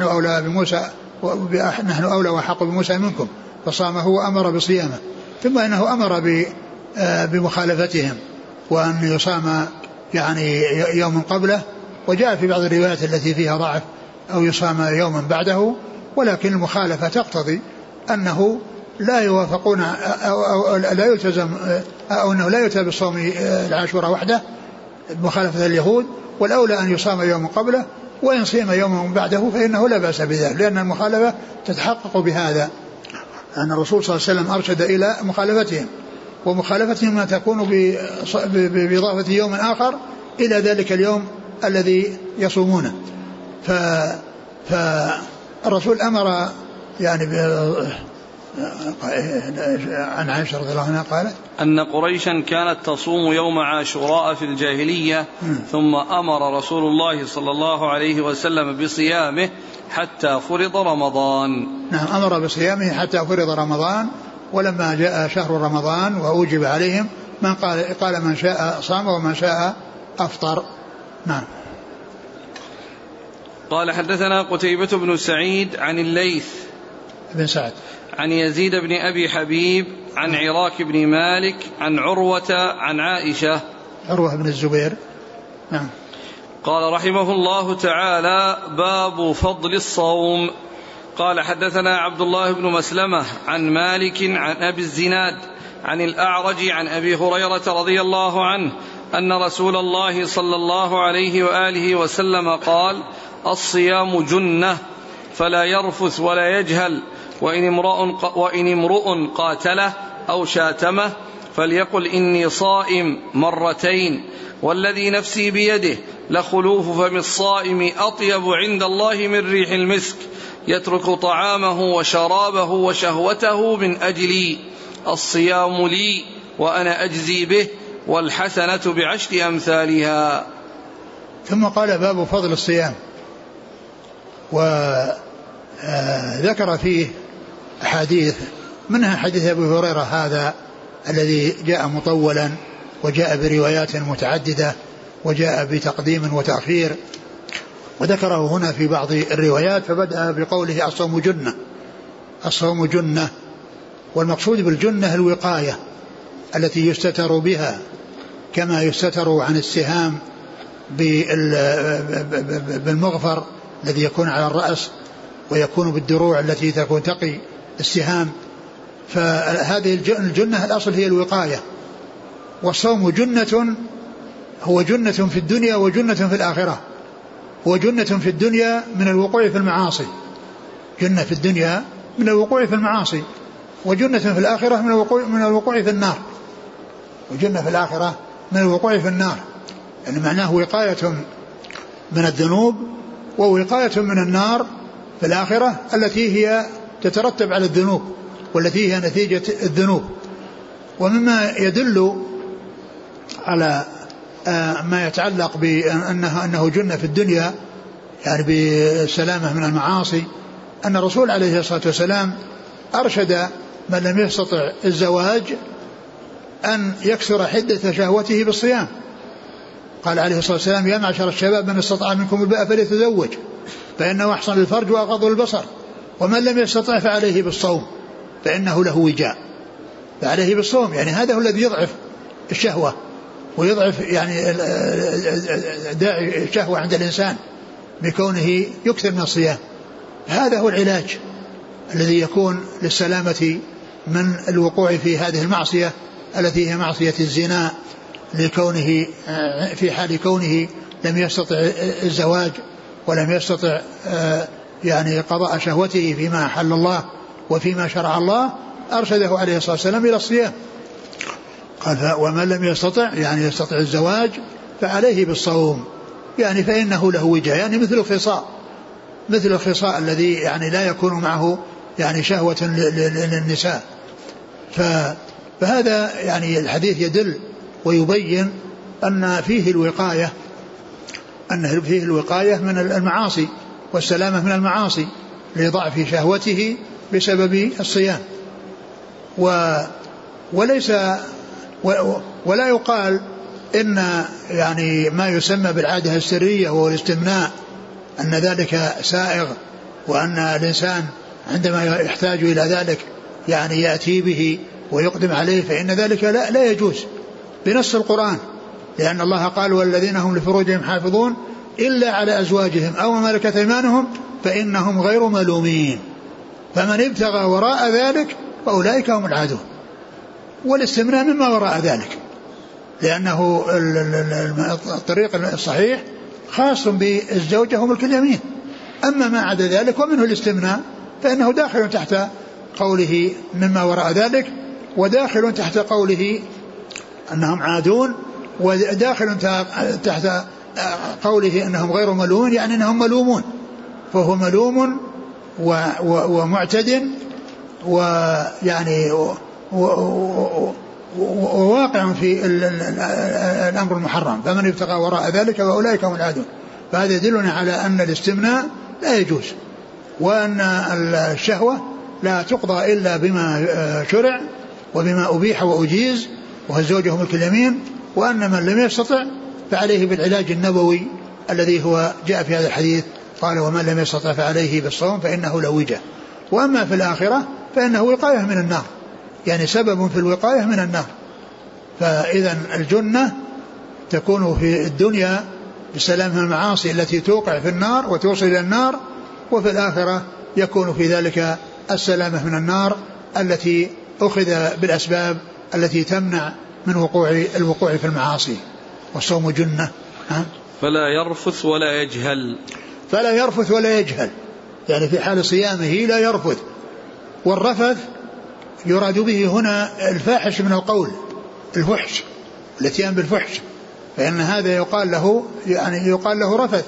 أولى وحق بموسى منكم، فصامه وأمر بصيامه. ثم إنه أمر بمخالفتهم، وأن يصام يعني يوم قبله، وجاء في بعض الروايات التي فيها ضعف أو يصام يوما بعده، ولكن المخالفة تقتضي أنه لا يوافقون أو لا يلتزم، أو أنه لا يؤتى بالصوم العاشوراء وحده مخالفة اليهود، والأولى أن يصام يوم قبله، وإن صيم يوما بعده فإنه لا بأس بذلك، لأن المخالفة تتحقق بهذا، أن الرسول صلى الله عليه وسلم أرشد إلى مخالفتهم، ومخالفتهم ما تكون بإضافة يوم آخر إلى ذلك اليوم الذي يصومونه. فالرسول أمر يعني عن عائشة رضي الله عنها قالت أن قريشا كانت تصوم يوم عاشوراء في الجاهلية، ثم أمر رسول الله صلى الله عليه وسلم بصيامه حتى فرض رمضان. نعم، أمر بصيامه حتى فرض رمضان، ولما جاء شهر رمضان وأوجب عليهم من قال من شاء صام ومن شاء أفطر. نعم. قال حدثنا قتيبة بن سعيد عن الليث بن سعد عن يزيد بن أبي حبيب عن عراك بن مالك عن عروة عن عائشة عروة بن الزبير. نعم. قال رحمه الله تعالى: باب فضل الصوم. قال حدثنا عبد الله بن مسلمة عن مالك عن أبي الزناد عن الأعرج عن أبي هريرة رضي الله عنه أن رسول الله صلى الله عليه وآله وسلم قال: الصيام جنة، فلا يرفث ولا يجهل، وإن امرؤ قاتله أو شاتمه فليقل إني صائم مرتين، والذي نفسي بيده لخلوف فم الصائم أطيب عند الله من ريح المسك، يترك طعامه وشرابه وشهوته من أجلي، الصيام لي وأنا أجزي به، والحسنة بعشر أمثالها. ثم قال باب فضل الصيام، وذكر فيه أحاديث، منها حديث أبي هريرة هذا الذي جاء مطولا وجاء بروايات متعددة وجاء بتقديم وتأخير، وذكره هنا في بعض الروايات. فبدأ بقوله الصوم جنة. الصوم جنة، والمقصود بالجنة الوقاية التي يستتر بها، كما يستتر عن السهام بالمغفر الذي يكون على الرأس، ويكون بالدروع التي تكون تقي السهام. فهذه الجنة الأصل هي الوقاية. والصوم جنة، هو جنة في الدنيا وجنة في الآخرة. هو جنة في الدنيا من الوقوع في المعاصي، جنة في الدنيا من الوقوع في المعاصي، وجنة في الآخرة من الوقوع في النار، وجنة في الآخرة من الوقوع في النار، يعني معناه وقاية من الذنوب ووقاية من النار في الآخرة التي هي تترتب على الذنوب والتي هي نتيجة الذنوب. ومما يدل على ما يتعلق بأنه جنة في الدنيا يعني بسلامة من المعاصي، أن الرسول عليه الصلاة والسلام أرشد من لم يستطع الزواج أن يكسر حدة شهوته بالصيام. قال عليه الصلاة والسلام: يا معشر الشباب من استطاع منكم الباء فليتزوج فإنه أحسن للفرج وأغض للبصر، ومن لم يستطع فعليه بالصوم فإنه له وجاء. فعليه بالصوم، يعني هذا هو الذي يضعف الشهوة ويضعف يعني داعي الشهوة عند الإنسان بكونه يكثر من الصيام. هذا هو العلاج الذي يكون للسلامة من الوقوع في هذه المعصية التي هي معصية الزنا، لكونه في حال كونه لم يستطع الزواج ولم يستطع يعني قضاء شهوته فيما أحل الله وفيما شرع الله، أرشده عليه الصلاة والسلام إلى الصيام. قال: ومن لم يستطع يعني يستطع الزواج فعليه بالصوم، يعني فإنه له وجه، يعني مثل الخصاء الذي يعني لا يكون معه يعني شهوة للنساء. فهذا يعني الحديث يدل ويبين أن فيه الوقاية من المعاصي والسلامة من المعاصي لضعف شهوته بسبب الصيام. ولا يقال إن يعني ما يسمى بالعادة السرية وهو الاستمناء أن ذلك سائغ، وأن الإنسان عندما يحتاج إلى ذلك يعني يأتي به ويقدم عليه، فإن ذلك لا يجوز بنص القرآن، لأن الله قال: والذين هم لفروجهم حافظون إلا على أزواجهم أو ما ملكت أيمانهم فإنهم غير ملومين، فمن ابتغى وراء ذلك فأولئك هم العادون. والاستمناء مما وراء ذلك، لأنه الطريق الصحيح خاص بالزوجة وملك اليمين. أما ما عدا ذلك ومنه الاستمناء فإنه داخل تحت قوله مما وراء ذلك، وداخل تحت قوله أنهم عادون، وداخل تحت قوله أنهم غير ملومون، يعني أنهم ملومون، فهو ملوم ومعتد ويعني وواقع في الأمر المحرم، فمن ابتغى وراء ذلك فأولئك هم العادون. فهذا يدلنا على أن الاستمناء لا يجوز، وأن الشهوة لا تقضى إلا بما شرع وبما أبيح وأجيز، وهو الزوجة وملك اليمين. وأن من لم يستطع فعليه بالعلاج النبوي الذي هو جاء في هذا الحديث، قال: ومن لم يستطع فعليه بالصوم فإنه له وجه. وأما في الآخرة فإنه وقاية من النار، يعني سبب في الوقاية من النار. فإذا الجنة تكون في الدنيا بسلام من المعاصي التي توقع في النار وتوصل إلى النار، وفي الآخرة يكون في ذلك السلامة من النار التي أخذ بالأسباب التي تمنع من الوقوع في المعاصي. والصوم جنة. فلا يرفث ولا يجهل. فلا يرفث ولا يجهل، يعني في حال صيامه لا يرفث والرفث يراد به هنا الفاحش من القول، الفحش، الاتيان بالفحش، فإن هذا يقال له يعني يقال له رفث.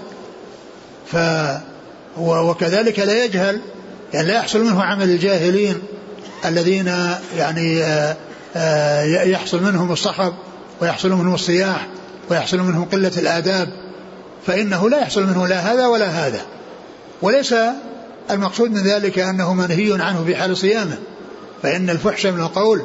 وكذلك لا يجهل، يعني لا يحصل منه عمل الجاهلين الذين يعني يحصل منهم الصخب ويحصل منهم الصياح ويحصل منهم قلة الآداب، فإنه لا يحصل منه لا هذا ولا هذا. وليس المقصود من ذلك أنه منهي عنه في حال صيامه، فإن الفحش من القول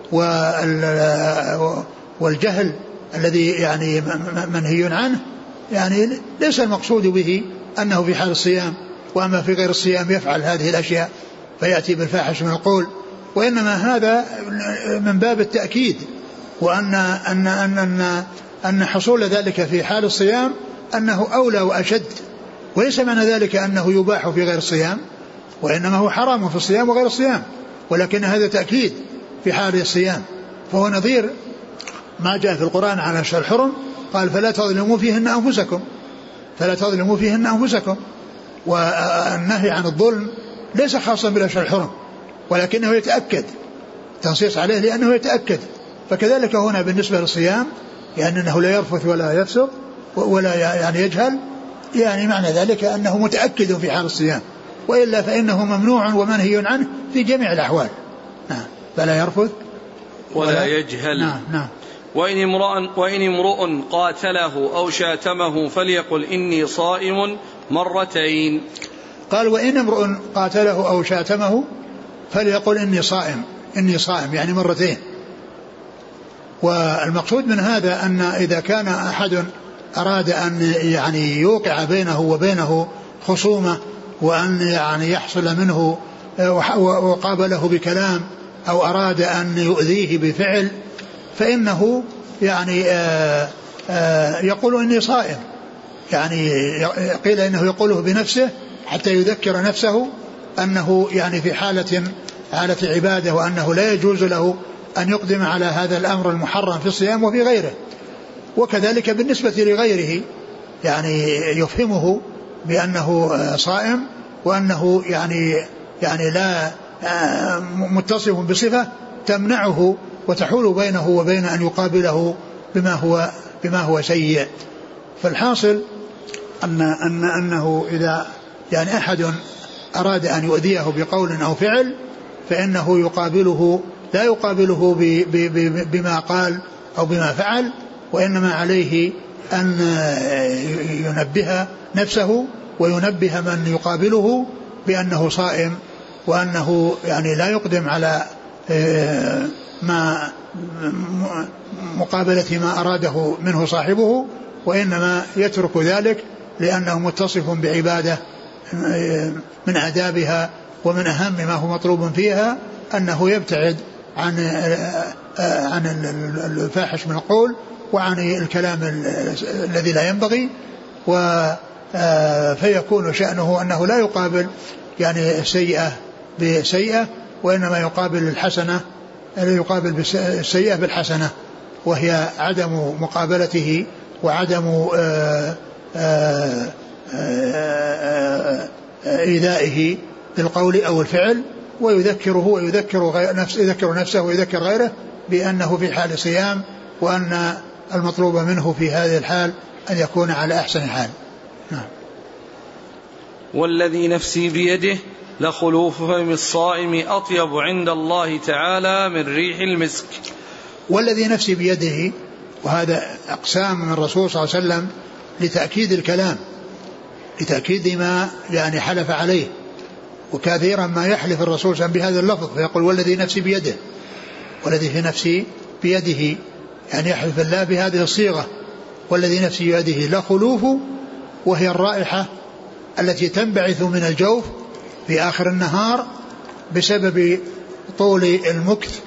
والجهل الذي يعني منهي عنه يعني ليس المقصود به أنه في حال الصيام، وأما في غير الصيام يفعل هذه الأشياء فيأتي بالفاحش من القول، وإنما هذا من باب التأكيد، وأن أن أن أن أن حصول ذلك في حال الصيام أنه أولى وأشد، وليس معنى ذلك أنه يباح في غير الصيام، وإنما هو حرام في الصيام وغير الصيام، ولكن هذا تأكيد في حال الصيام. فهو نظير ما جاء في القرآن عن الأشهر الحرم، قال فلا تظلموا فيهن أنفسكم، فلا تظلموا فيهن أنفسكم. والنهي عن الظلم ليس خاصا بالأشهر الحرم، ولكنه يتأكد، تنصيص عليه لأنه يتأكد. فكذلك هنا بالنسبة للصيام، يعني أنه لا يرفث ولا يفسق ولا يعني يجهل، يعني معنى ذلك أنه متأكد في حال الصيام، وإلا فإنه ممنوع ومنهي عنه في جميع الأحوال. نعم. فلا يرفث ولا يجهل. نعم. وإن امرؤ قاتله أو شاتمه فليقل إني صائم مرتين. قال وإن امرؤ قاتله أو شاتمه فليقل إني صائم، إني صائم يعني مرتين. والمقصود من هذا أن إذا كان أحد أراد أن يعني يوقع بينه وبينه خصومة، وأن يعني يحصل منه وقابله بكلام، أو أراد أن يؤذيه بفعل، فإنه يعني يقول إني صائم، يعني قيل إنه يقوله بنفسه حتى يذكر نفسه أنه يعني في حالة عبادة، وأنه لا يجوز له أن يقدم على هذا الأمر المحرم في الصيام وفي غيره. وكذلك بالنسبة لغيره يعني يفهمه بأنه صائم، وأنه يعني لا متصف بصفة تمنعه وتحول بينه وبين أن يقابله بما هو سيء. فالحاصل أنه إذا يعني أحد أراد أن يؤذيه بقول أو فعل، فإنه لا يقابله بما قال أو بما فعل، وإنما عليه أن ينبه نفسه وينبه من يقابله بأنه صائم، وأنه يعني لا يقدم على مقابلة ما أراده منه صاحبه، وإنما يترك ذلك لأنه متصف بعبادة من آدابها ومن أهم ما هو مطلوب فيها أنه يبتعد عن الفاحش من القول وعن الكلام الذي لا ينبغي، فيكون شأنه أنه لا يقابل يعني السيئة بسيئة، وإنما يقابل الحسنة، يقابل السيئة بالحسنة، وهي عدم مقابلته وعدم إيذائه بالقول أو الفعل، ويذكره ويذكر نفسه ويذكر غيره بأنه في حال صيام، وأن المطلوب منه في هذه الحال أن يكون على أحسن حال. نعم. والذي نفسي بيده لخلوف فم الصائم أطيب عند الله تعالى من ريح المسك. والذي نفسي بيده، وهذا أقسام من الرسول صلى الله عليه وسلم لتأكيد الكلام، لتأكيد ما يعني حلف عليه. وكثيرا ما يحلف الرسول صلى الله عليه وسلم بهذا اللفظ فيقول والذي نفسي بيده، والذي في نفسي بيده، يعني يحلف الله بهذه الصيغة والذي نفسي بيده لخلوف، وهي الرائحة التي تنبعث من الجوف في آخر النهار بسبب طول المكث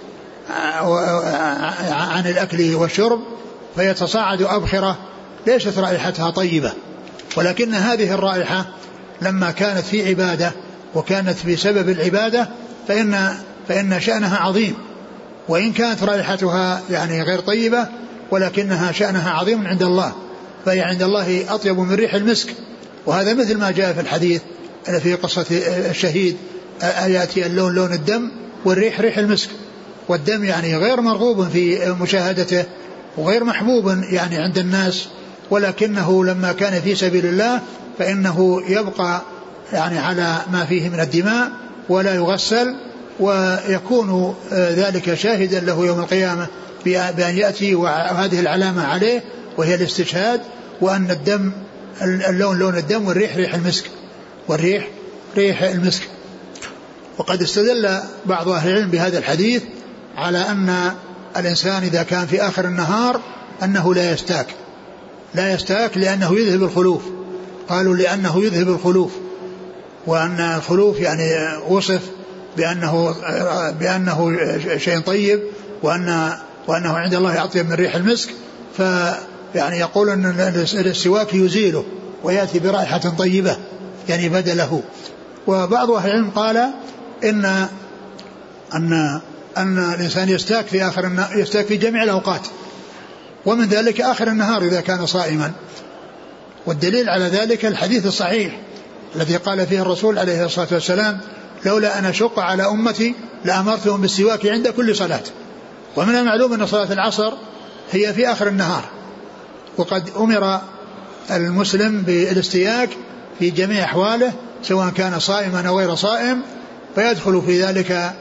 عن الأكل والشرب، فيتصاعد أبخرة ليست رائحتها طيبة، ولكن هذه الرائحة لما كانت في عبادة وكانت بسبب العبادة فإن شأنها عظيم، وإن كانت رائحتها يعني غير طيبة ولكنها شأنها عظيم عند الله، فهي عند الله أطيب من ريح المسك. وهذا مثل ما جاء في الحديث في قصة الشهيد يأتي اللون لون الدم والريح ريح المسك، والدم يعني غير مرغوب في مشاهدته وغير محبوب يعني عند الناس، ولكنه لما كان في سبيل الله فإنه يبقى يعني على ما فيه من الدماء ولا يغسل، ويكون ذلك شاهدا له يوم القيامة بأن يأتي وهذه العلامة عليه وهي الاستشهاد، وأن الدم اللون لون الدم والريح ريح المسك، والريح ريح المسك. وقد استدل بعض أهل العلم بهذا الحديث على أن الإنسان إذا كان في آخر النهار أنه لا يستاك لأنه يذهب الخلوف. قالوا لأنه يذهب الخلوف، وأن الخلوف يعني وصف بأنه شيء طيب، وأنه عند الله أطيب من ريح المسك، فيعني يقول أن السواك يزيله ويأتي برائحة طيبة يعني بدله. وبعض أهل العلم قال أن الإنسان يستاك في جميع الأوقات، ومن ذلك آخر النهار إذا كان صائما. والدليل على ذلك الحديث الصحيح الذي قال فيه الرسول عليه الصلاة والسلام: لولا أن أشق على أمتي لأمرتهم بالسواك عند كل صلاة. ومن المعلوم أن صلاة العصر هي في آخر النهار، وقد أمر المسلم بالاستياك في جميع أحواله سواء كان صائما أو غير صائم، فيدخل في ذلك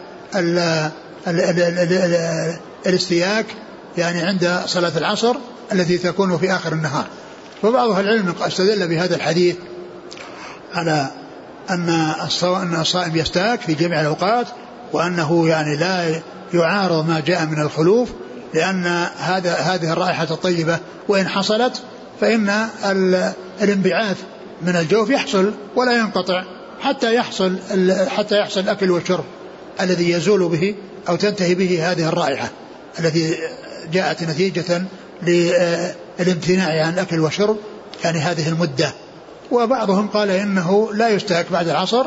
الاستياك يعني عند صلاة العصر التي تكون في آخر النهار. وبعض أهل العلم استدل بهذا الحديث على أن الصائم يستاك في جميع الأوقات، وأنه يعني لا يعارض ما جاء من الخلوف، لأن هذه الرائحة الطيبة وإن حصلت فإن الانبعاث من الجوف يحصل ولا ينقطع حتى يحصل الأكل والشرب الذي يزول به أو تنتهي به هذه الرائحة التي جاءت نتيجة للامتناع عن الأكل والشرب يعني هذه المدة. وبعضهم قال إنه لا يستاك بعد العصر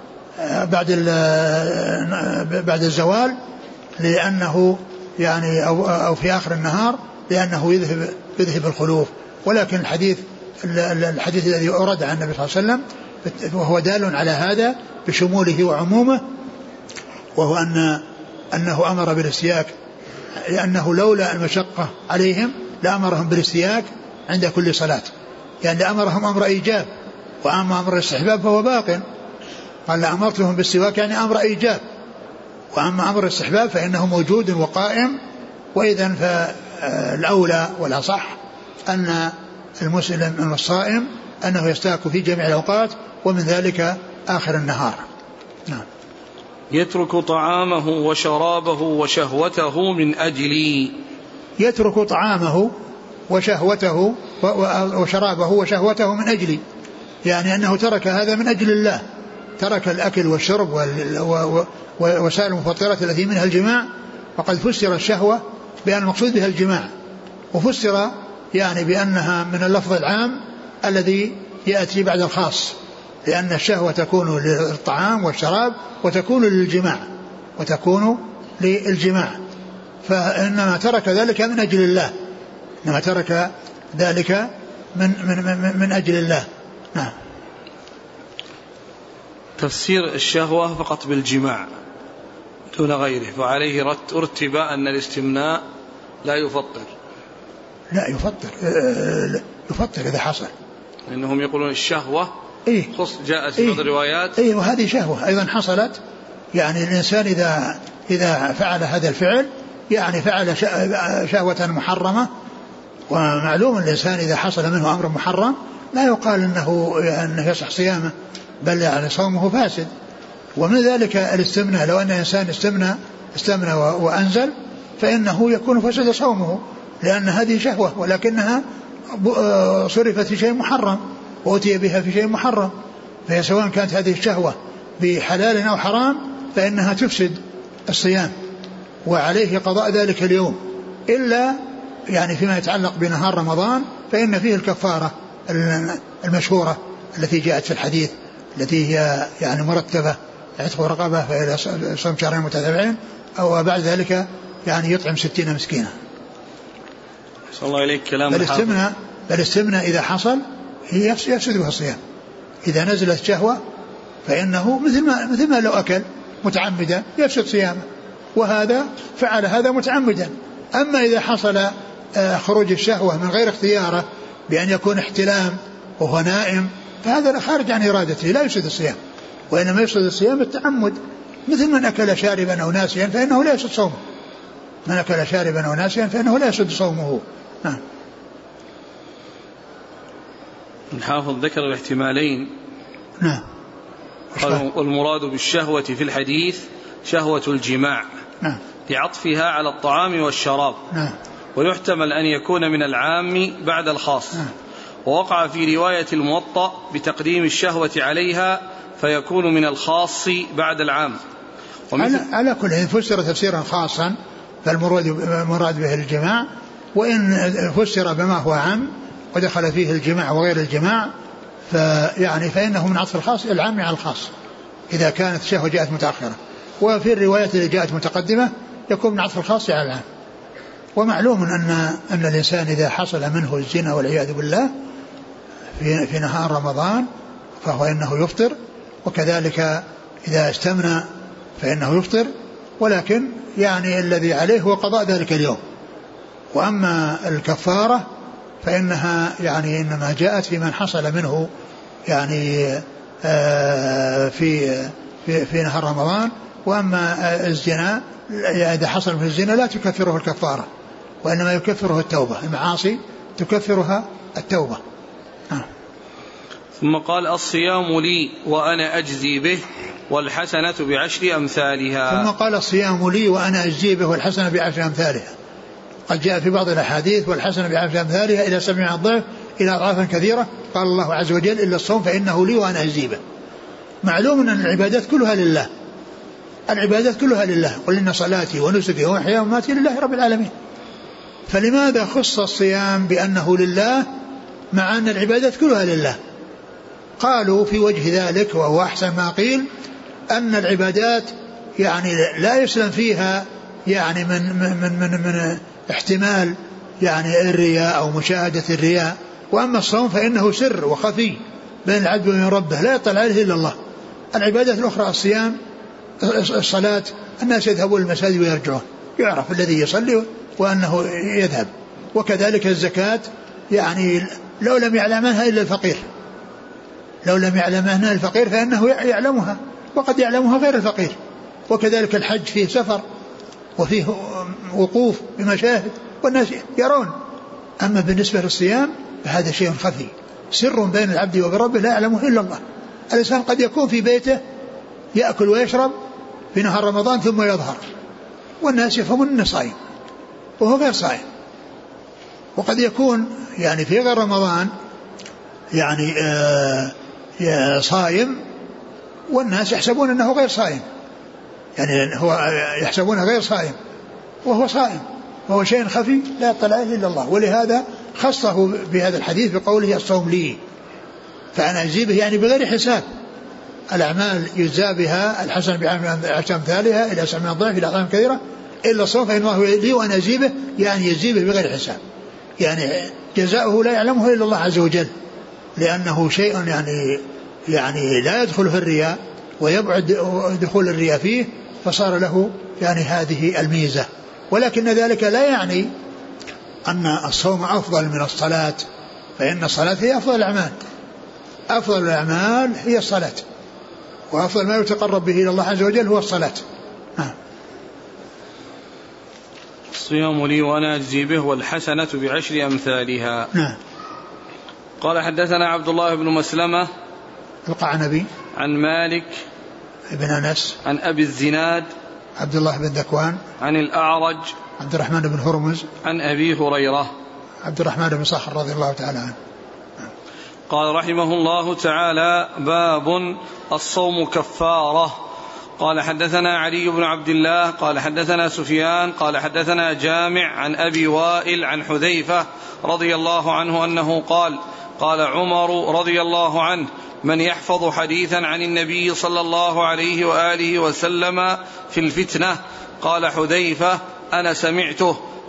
بعد الزوال، لأنه يعني أو في آخر النهار لأنه يذهب الخلوف. ولكن الحديث الذي أورد عن النبي صلى الله عليه وسلم وهو دال على هذا بشموله وعمومه، وهو أنه أمر بالاستياك، لأنه لولا المشقة عليهم لأمرهم بالاستياك عند كل صلاة، يعني لأمرهم أمر إيجاب، وأما أمر الاستحباب فهو باق. قال لأمرتهم بالسواك يعني أمر إيجاب، وأما أمر الاستحباب فإنه موجود وقائم. وإذن فالأولى والأصح أن المسلم الصائم أنه يستاك في جميع الأوقات، ومن ذلك آخر النهار. نعم. يترك طعامه وشرابه وشهوته من أجلي. يترك طعامه وشهوته وشرابه وشهوته من أجلي، يعني أنه ترك هذا من أجل الله، ترك الأكل والشرب وسائر المفطرات التي منها الجماع. وقد فسر الشهوة بأن المقصود بها الجماع، وفسر يعني بأنها من اللفظ العام الذي يأتي بعد الخاص، لأن الشهوة تكون للطعام والشراب وتكون للجماع، فإنما ترك ذلك من أجل الله، إنما ترك ذلك من أجل الله. نعم. تفسير الشهوة فقط بالجماع دون غيره، وعليه رتب أن الاستمناء لا يفطر. لا يفطر إذا حصل، لأنهم يقولون الشهوة جاءت في بعض الروايات وهذه شهوة أيضا حصلت، يعني الإنسان إذا فعل هذا الفعل يعني فعل شهوة محرمة، ومعلوم الإنسان إذا حصل منه أمر محرم لا يقال أنه يصح صيامه، بل يعني صومه فاسد. ومن ذلك الاستمناء، لو أن الإنسان استمنى وأنزل فإنه يكون فسد صومه، لأن هذه شهوة ولكنها صرفت في شيء محرم وأتي بها في شيء محرم، فهي سواء كانت هذه الشهوة بحلال أو حرام فإنها تفسد الصيام، وعليه قضاء ذلك اليوم، إلا يعني فيما يتعلق بنهار رمضان فإن فيه الكفارة المشهورة التي جاءت في الحديث، التي هي يعني مرتبة: عتق رقبة فإلى صوم شهرين متتابعين، أو بعد ذلك يعني يطعم 60 مسكينا. صلى الله عليك. كلام الاستمناء إذا حصل يفسد به الصيام. إذا نزلت شهوة فإنه مثل ما لو أكل متعمدا يفسد صيامه، وهذا فعل هذا متعمدا. أما إذا حصل خروج الشهوة من غير اختياره بأن يكون احتلام وهو نائم، فهذا خارج عن إرادته لا يفسد الصيام، وإنما يفسد الصيام التعمد، مثل من أكل شاربا أو ناسيا فإنه لا يفسد صومه، من أكل شاربا أو ناسيا فإنه لا يفسد صومه. نعم. الحافظ ذكر الاحتمالين. نعم. والمراد بالشهوة في الحديث شهوة الجماع. نعم. لعطفها على الطعام والشراب. نعم. ويحتمل أن يكون من العام بعد الخاص. نعم. ووقع في رواية الموطأ بتقديم الشهوة عليها فيكون من الخاص بعد العام. على كل حال فسر تفسيرا خاصا فالمراد به الجماع، وإن فسر بما هو عام ودخل فيه الجماع وغير الجماع فإنه من عطف الخاص العام على الخاص إذا كانت الشهوة جاءت متأخرة، وفي الروايات اللي جاءت متقدمة يكون من عطف الخاص على العام. ومعلوم أن الإنسان إذا حصل منه الزنا والعياذ بالله في نهار رمضان فهو إنه يفطر، وكذلك إذا استمنى فإنه يفطر، ولكن يعني الذي عليه هو قضاء ذلك اليوم. وأما الكفارة فإنها يعني إنما جاءت في من حصل منه يعني في نهار رمضان. وأما الزنا إذا حصل من الزنا لا تكفره الكفارة، وإنما يكفره التوبة، المعاصي تكفرها التوبة. ثم قال الصيام لي وأنا أجزي به والحسنة بعشر أمثالها. ثم قال الصيام لي وأنا أجزي به والحسنة بعشر أمثالها. قد جاء في بعض الأحاديث والحسنة بعشر أمثالها إلى 700 ضعف إلى أضعاف كثيرة. قال الله عز وجل إلا الصوم فإنه لي وأنا أجزي به. معلوم أن العبادات كلها لله، العبادات كلها لله، قل إن صلاتي ونسكي ومحياي ومماتي لله رب العالمين. فلماذا خص الصيام بأنه لله مع أن العبادات كلها لله؟ قالوا في وجه ذلك وهو أحسن ما قيل أن العبادات يعني لا يسلم فيها يعني من احتمال يعني الرياء أو مشاهدة الرياء. وأما الصوم فإنه سر وخفي بين العبد وبين ربه لا يطلع عليه إلا الله. العبادات الأخرى الصيام الصلاة الناس يذهبون المساجد ويرجعون، يعرف الذي يصلي وأنه يذهب. وكذلك الزكاة يعني لو لم يعلمها إلا الفقير، لو لم يعلمها الفقير فإنه يعلمها وقد يعلمها غير الفقير. وكذلك الحج فيه سفر وفيه وقوف بمشاهد والناس يرون. أما بالنسبة للصيام فهذا شيء خفي سر بين العبد وبربه لا يعلمه إلا الله. الإنسان قد يكون في بيته يأكل ويشرب في نهار رمضان ثم يظهر والناس يفهمون أنه صائم وهو غير صائم. وقد يكون يعني في غير رمضان يعني صائم والناس يحسبون أنه غير صائم، يعني هو يحسبونه غير صائم وهو صائم، وهو شيء خفي لا يطلع عليه إلا الله. ولهذا خصه بهذا الحديث بقوله الصوم لي فأنا أجزي به، يعني بغير حساب. الأعمال يجزى بها الحسن بعشر أمثالها إلى 700 ضعف إلى أضعاف كثيرة إلا الصوم فإنه لي وأنا أجزي به، يعني يجزي به بغير حساب، يعني جزاؤه لا يعلمه إلا الله عز وجل، لأنه شيء يعني لا يدخل في الرياء ويبعد دخول الرياء فيه، فصار له يعني هذه الميزة. ولكن ذلك لا يعني أن الصوم أفضل من الصلاة، فإن الصلاة هي أفضل الأعمال، أفضل الأعمال هي الصلاة، وأفضل ما يتقرب به إلى الله عز وجل هو الصلاة. الصيام لي وأنا أجزي به والحسنة بعشر أمثالها. قال حدثنا عبد الله بن مسلمة القعنبي عن مالك ابن أنس عن أبي الزناد عبد الله بن ذكوان عن الأعرج عبد الرحمن بن هرمز عن أبي هريرة عبد الرحمن بن صخر رضي الله تعالى عنه. قال رحمه الله تعالى باب الصوم كفارة. قال حدثنا علي بن عبد الله قال حدثنا سفيان قال حدثنا جامع عن أبي وائل عن حذيفة رضي الله عنه أنه قال قال عمر رضي الله عنه من يحفظ حديثا عن النبي صلى الله عليه وآله وسلم في الفتنة؟ قال حذيفة أنا سمعته.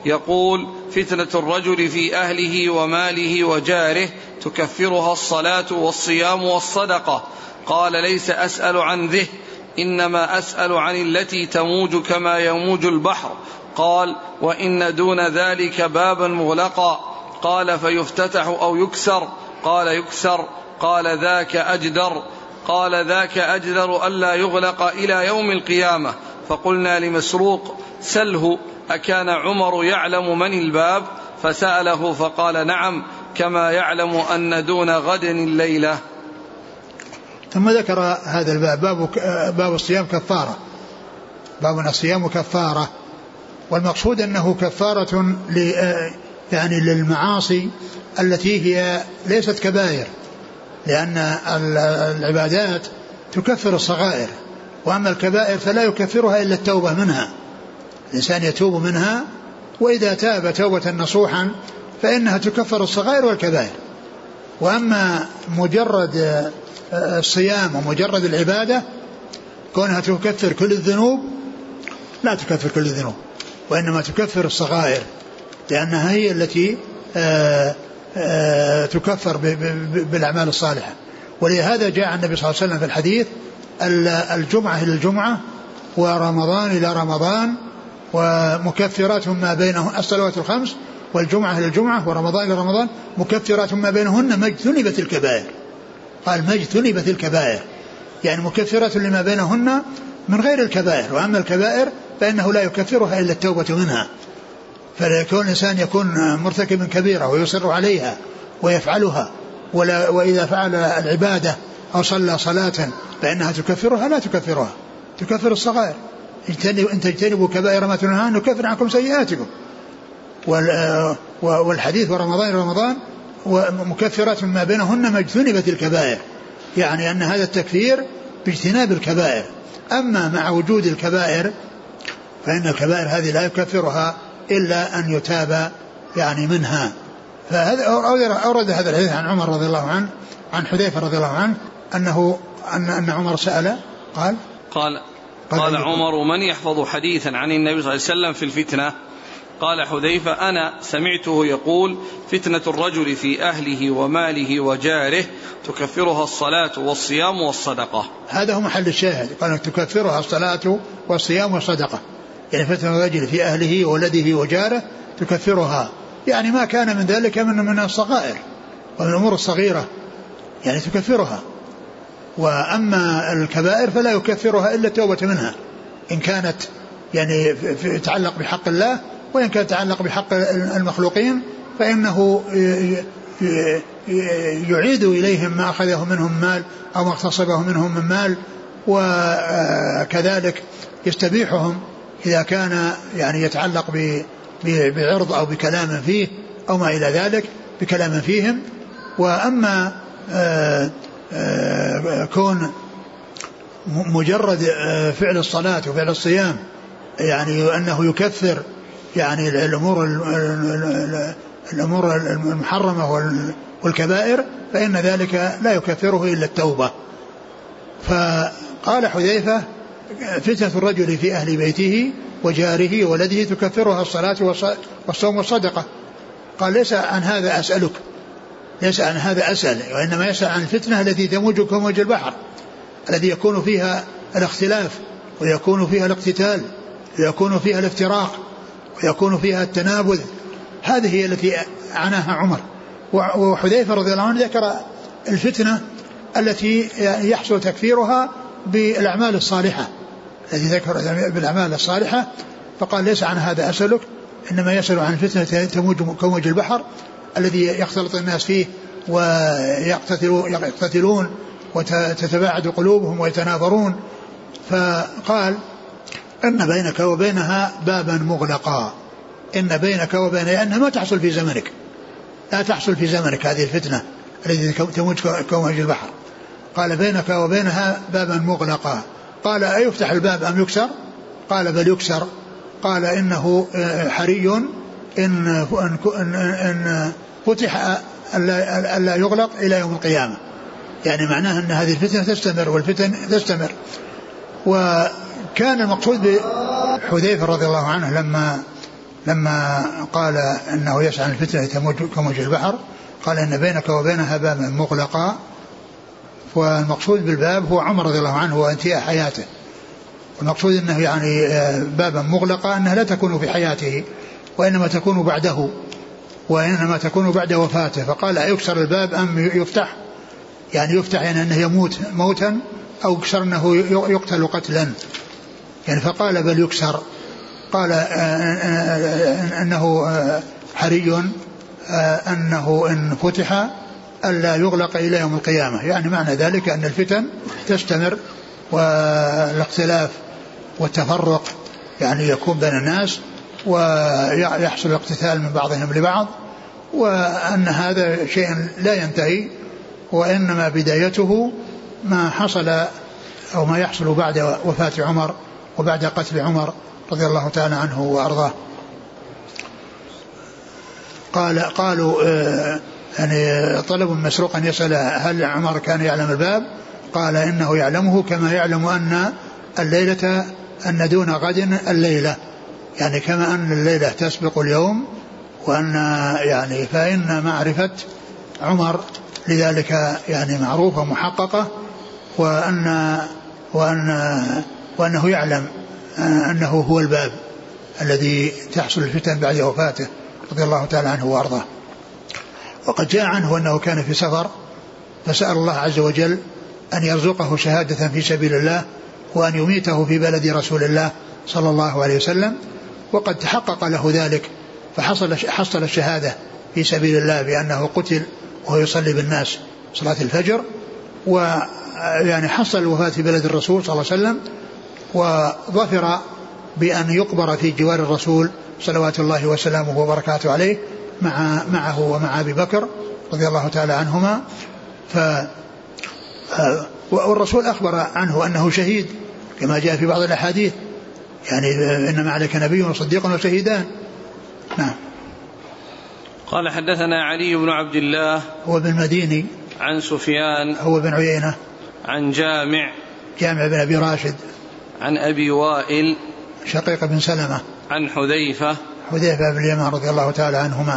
يقول: فتنة الرجل في أهله وماله وجاره تكفرها الصلاة والصيام والصدقة. قال: ليس أسأل عن ذه، إنما أسأل عن التي تموج كما يموج البحر. قال: وإن دون ذلك بابا مغلقا. قال: فيفتتح أو يكسر؟ قال: يكسر. قال: ذاك أجدر. قال: ذاك أجدر ألا يغلق إلى يوم القيامة. فقلنا لمسروق: سله أكان عمر يعلم من الباب؟ فسأله فقال: نعم، كما يعلم أن دون غد الليلة. ثم ذكر هذا الباب، باب الصيام كفارة، باب الصيام كفارة، والمقصود أنه كفارة يعني للمعاصي التي هي ليست كبائر، لأن العبادات تكفر الصغائر، وأما الكبائر فلا يكفرها إلا التوبة منها. الإنسان يتوب منها، وإذا تاب توبة نصوحا فإنها تكفر الصغائر والكبائر. وأما مجرد الصيام ومجرد العبادة كونها تكفر كل الذنوب، لا تكفر كل الذنوب، وإنما تكفر الصغائر، لأنها هي التي تكفر بالأعمال الصالحة. ولهذا جاء النبي صلى الله عليه وسلم في الحديث: الجمعة إلى الجمعة ورمضان إلى رمضان ومكفرات ما بينهن، الصلوات الخمس والجمعة إلى الجمعة ورمضان إلى رمضان مكفرات ما بينهن ما اجتنبت الكبائر. قال: ما اجتنبت الكبائر، يعني مكفرات لما بينهن من غير الكبائر. وأما الكبائر فإنه لا يكفرها إلا التوبة منها. فليكون الإنسان يكون مرتكبا كبيرة ويصر عليها ويفعلها، وإذا فعل العبادة أو صلى صلاة فإنها تكفرها، لا تكفرها، تكفر الصغائر. إن تجتنبوا كبائر ما تنهون عنه نكفر عنكم سيئاتكم. والحديث ورمضان رمضان ومكفرات ما بينهن ما اجتنبت الكبائر، يعني أن هذا التكفير باجتناب الكبائر. أما مع وجود الكبائر فإن الكبائر هذه لا يكفرها إلا أن يتاب يعني منها. فهذا أورد هذا الحديث عن عمر رضي الله عنه، عن حذيفة رضي الله عنه، أن عمر سأل قال عمر: من يحفظ حديثا عن النبي صلى الله عليه وسلم في الفتنة؟ قال حذيفة: أنا سمعته يقول: فتنة الرجل في أهله وماله وجاره تكفرها الصلاة والصيام والصدقة. هذا هو محل الشاهد، قال: تكفرها الصلاة والصيام والصدقة، يعني فتنة الرجل في أهله وولده وجاره تكفرها، يعني ما كان من ذلك من الصغائر ومن الأمور الصغيرة، يعني تكفرها. وأما الكبائر فلا يكفرها إلا التوبة منها، إن كانت يعني تتعلق بحق الله، وإن كانت تتعلق بحق المخلوقين فإنه يعيد إليهم ما أخذه منهم مال أو ما اغتصبه منهم من مال، وكذلك يستبيحهم إذا كان يعني يتعلق بعرض أو بكلام فيه أو ما إلى ذلك بكلام فيهم. وأما كون مجرد فعل الصلاة وفعل الصيام يعني أنه يكفر يعني الأمور المحرمة والكبائر، فإن ذلك لا يكفره إلا التوبة. فقال حذيفة: فتنة الرجل في أهل بيته وجاره وولده تكفرها الصلاة والصوم والصدقة. قال: ليس عن هذا أسألك، ليس عن هذا أسأل، وإنما يسأل عن الفتنة التي تموج كموج البحر، الذي يكون فيها الاختلاف ويكون فيها الاقتتال ويكون فيها الافتراق ويكون فيها التنابذ. هذه هي التي عناها عمر. وحذيفة رضي الله عنه ذكر الفتنة التي يحصل تكفيرها بالأعمال الصالحة، التي ذكر بالأعمال الصالحة، فقال: ليس عن هذا أسألك، إنما يسأل عن الفتنة تموج كموج البحر الذي يختلط الناس فيه ويقتتلون وتتباعد قلوبهم ويتنافرون. فقال: إن بينك وبينها بابا مغلقا، إن بينك وبينها، لأنها ما تحصل في زمنك، لا تحصل في زمنك هذه الفتنة التي تموج كموج البحر. قال: بينك وبينها بابا مغلقا. قال: أيفتح الباب أم يكسر؟ قال: بل يكسر. قال: إنه حري إن فتح ألا يغلق إلى يوم القيامة، يعني معناه أن هذه الفتنة تستمر والفتن تستمر. وكان المقصود بحذيفة رضي الله عنه لما لما قال إنه يسعى الفتنة كموج البحر، قال إن بينك وبينها بابا مغلقا، والمقصود بالباب هو عمر رضي الله عنه وانتهاء حياته، والمقصود أنه يعني بابا مغلقا أنها لا تكون في حياته وإنما تكون بعده، وإنما تكون بعد وفاته. فقال أيكسر الباب أم يفتح؟ يعني يفتح يعني أنه يموت موتا، أو يكسر أنه يقتل قتلا يعني. فقال بل يكسر. قال أنه حري أنه إن فتح ألا يغلق إلى يوم القيامة، يعني معنى ذلك أن الفتن تستمر والاختلاف والتفرق يعني يكون بين الناس، ويحصل الاقتتال من بعضهم لبعض، وأن هذا شيء لا ينتهي، وإنما بدايته ما حصل أو ما يحصل بعد وفاة عمر وبعد قتل عمر رضي الله تعالى عنه وأرضاه. قالوا يعني طلب مسروق أن يسأل هل عمر كان يعلم الباب؟ قال إنه يعلمه كما يعلم أن الليلة أن دون غد الليلة، يعني كما أن الليلة تسبق اليوم، وأن يعني فإن معرفة عمر لذلك يعني معروفة محققة، وأنه يعلم أنه هو الباب الذي تحصل الفتن بعد وفاته رضي الله تعالى عنه وأرضاه. وقد جاء عنه أنه كان في سفر فسأل الله عز وجل أن يرزقه شهادة في سبيل الله، وأن يميته في بلد رسول الله صلى الله عليه وسلم، وقد تحقق له ذلك، فحصل الشهادة في سبيل الله بأنه قتل وهو يصلي بالناس صلاة الفجر، ويعني حصل الوفاة في بلد الرسول صلى الله عليه وسلم، وظفر بأن يقبر في جوار الرسول صلوات الله وسلامه وبركاته عليه معه ومع أبي بكر رضي الله تعالى عنهما. والرسول أخبر عنه أنه شهيد كما جاء في بعض الأحاديث، يعني إنما عليك نبي وصديق وشهيدان. نعم. قال حدثنا علي بن عبد الله هو بن مديني، عن سفيان هو بن عيينة، عن جامع بن أبي راشد، عن أبي وائل شقيق بن سلمة، عن حذيفة بن اليمان رضي الله تعالى عنهما.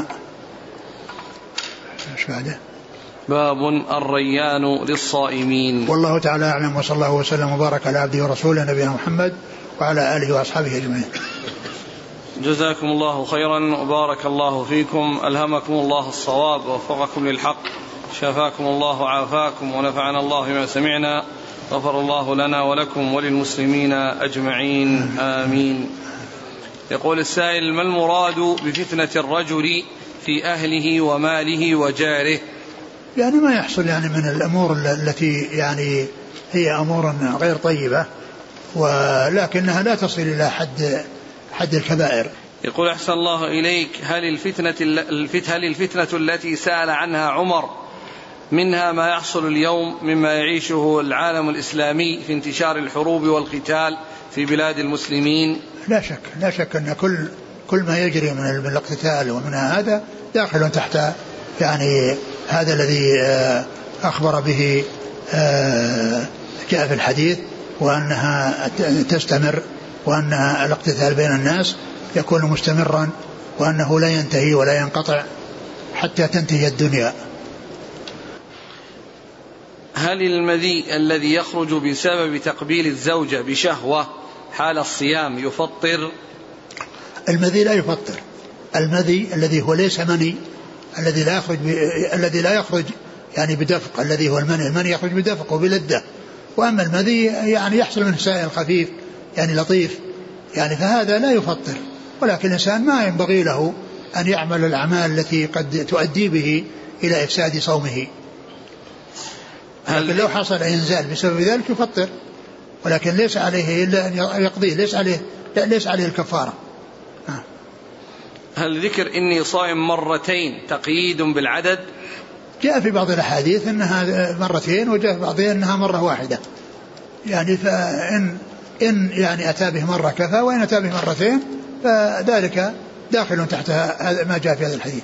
ايش بعده؟ باب الريان للصائمين. والله تعالى أعلم، وصلى الله وسلم وبارك على عبده ورسوله نبينا محمد وعلى آله وأصحابه أجمعين. جزاكم الله خيرا وبارك الله فيكم، ألهمكم الله الصواب ووفقكم للحق، شفاكم الله وعافاكم، ونفعنا الله بما سمعنا، غفر الله لنا ولكم وللمسلمين أجمعين آمين. يقول السائل: ما المراد بفتنة الرجل في أهله وماله وجاره؟ يعني ما يحصل يعني من الأمور التي يعني هي أمور غير طيبة، ولكنها لا تصل إلى حد الكبائر. يقول: أحسن الله إليك، هل الفتنة التي سأل عنها عمر منها ما يحصل اليوم مما يعيشه العالم الإسلامي في انتشار الحروب والقتال في بلاد المسلمين؟ لا شك أن كل ما يجري من الاقتتال ومن هذا داخل تحت يعني هذا الذي أخبر به جاء في الحديث، وأنها تستمر، وأن الاقتتال بين الناس يكون مستمرا، وأنه لا ينتهي ولا ينقطع حتى تنتهي الدنيا. هل المذي الذي يخرج بسبب تقبيل الزوجة بشهوة حال الصيام يفطر؟ المذي لا يفطر. المذي الذي هو ليس مني، الذي لا يخرج يعني بدفق، الذي هو المني يخرج بدفق وبلدة. وأما المذي يعني يحصل منه سائل خفيف يعني لطيف يعني، فهذا لا يفطر. ولكن الإنسان ما ينبغي له أن يعمل الأعمال التي قد تؤدي به إلى إفساد صومه. لكن لو حصل إنزال بسبب ذلك يفطر، ولكن ليس عليه إلا أن يقضيه، ليس عليه الكفارة. هل ذكر إني صائم مرتين تقييد بالعدد؟ جاء في بعض الأحاديث أنها مرتين، وجاء في بعضها أنها مرة واحدة، يعني فإن يعني أتى به مرة كفى، وإن أتى به مرتين فذلك داخل تحت ما جاء في هذا الحديث.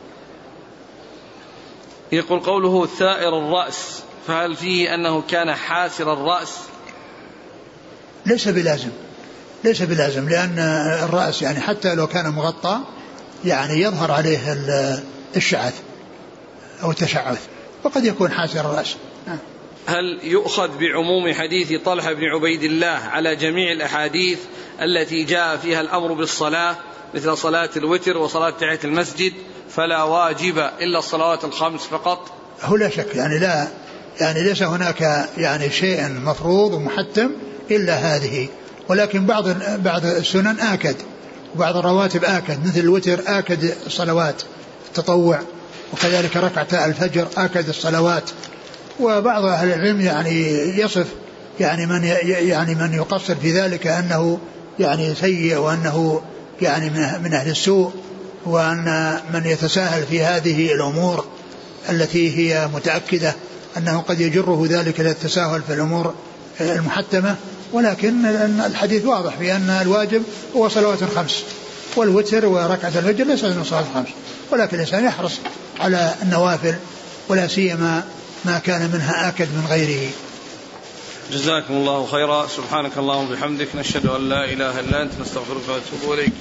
يقول: قوله ثائر الرأس، فهل فيه أنه كان حاسر الرأس؟ ليس بلازم، ليس بلازم، لأن الرأس يعني حتى لو كان مغطى يعني يظهر عليه الشعث أو التشعث، وقد يكون حاسر الرأس. هل يؤخذ بعموم حديث طلحة بن عبيد الله على جميع الأحاديث التي جاء فيها الأمر بالصلاة مثل صلاة الوتر وصلاة تحية المسجد فلا واجب إلا الصلوات الخمس فقط؟ هو لا شك يعني لا، يعني ليس هناك يعني شيء مفروض ومحتم إلا هذه، ولكن بعض السنن آكد وبعض الرواتب آكد، مثل الوتر آكد الصلوات التطوع، وكذلك ركعتا الفجر آكد الصلوات. وبعض أهل العلم يعني يصف يعني من يقصر في ذلك أنه يعني سيء، وأنه يعني من أهل السوء، وأن من يتساهل في هذه الأمور التي هي متأكدة أنه قد يجره ذلك إلى التساهل في الأمور المحتمة. ولكن الحديث واضح بأن الواجب هو صلوات 5، والوتر وركعة الفجر ليس من صلاة 5، ولكن الإنسان يحرص على النوافل، ولا سيما ما كان منها آكد من غيره. جزاكم الله خيرا. سبحانك اللهم وبحمدك، نشهد أن لا إله إلا أنت، نستغفرك ونتوب إليك.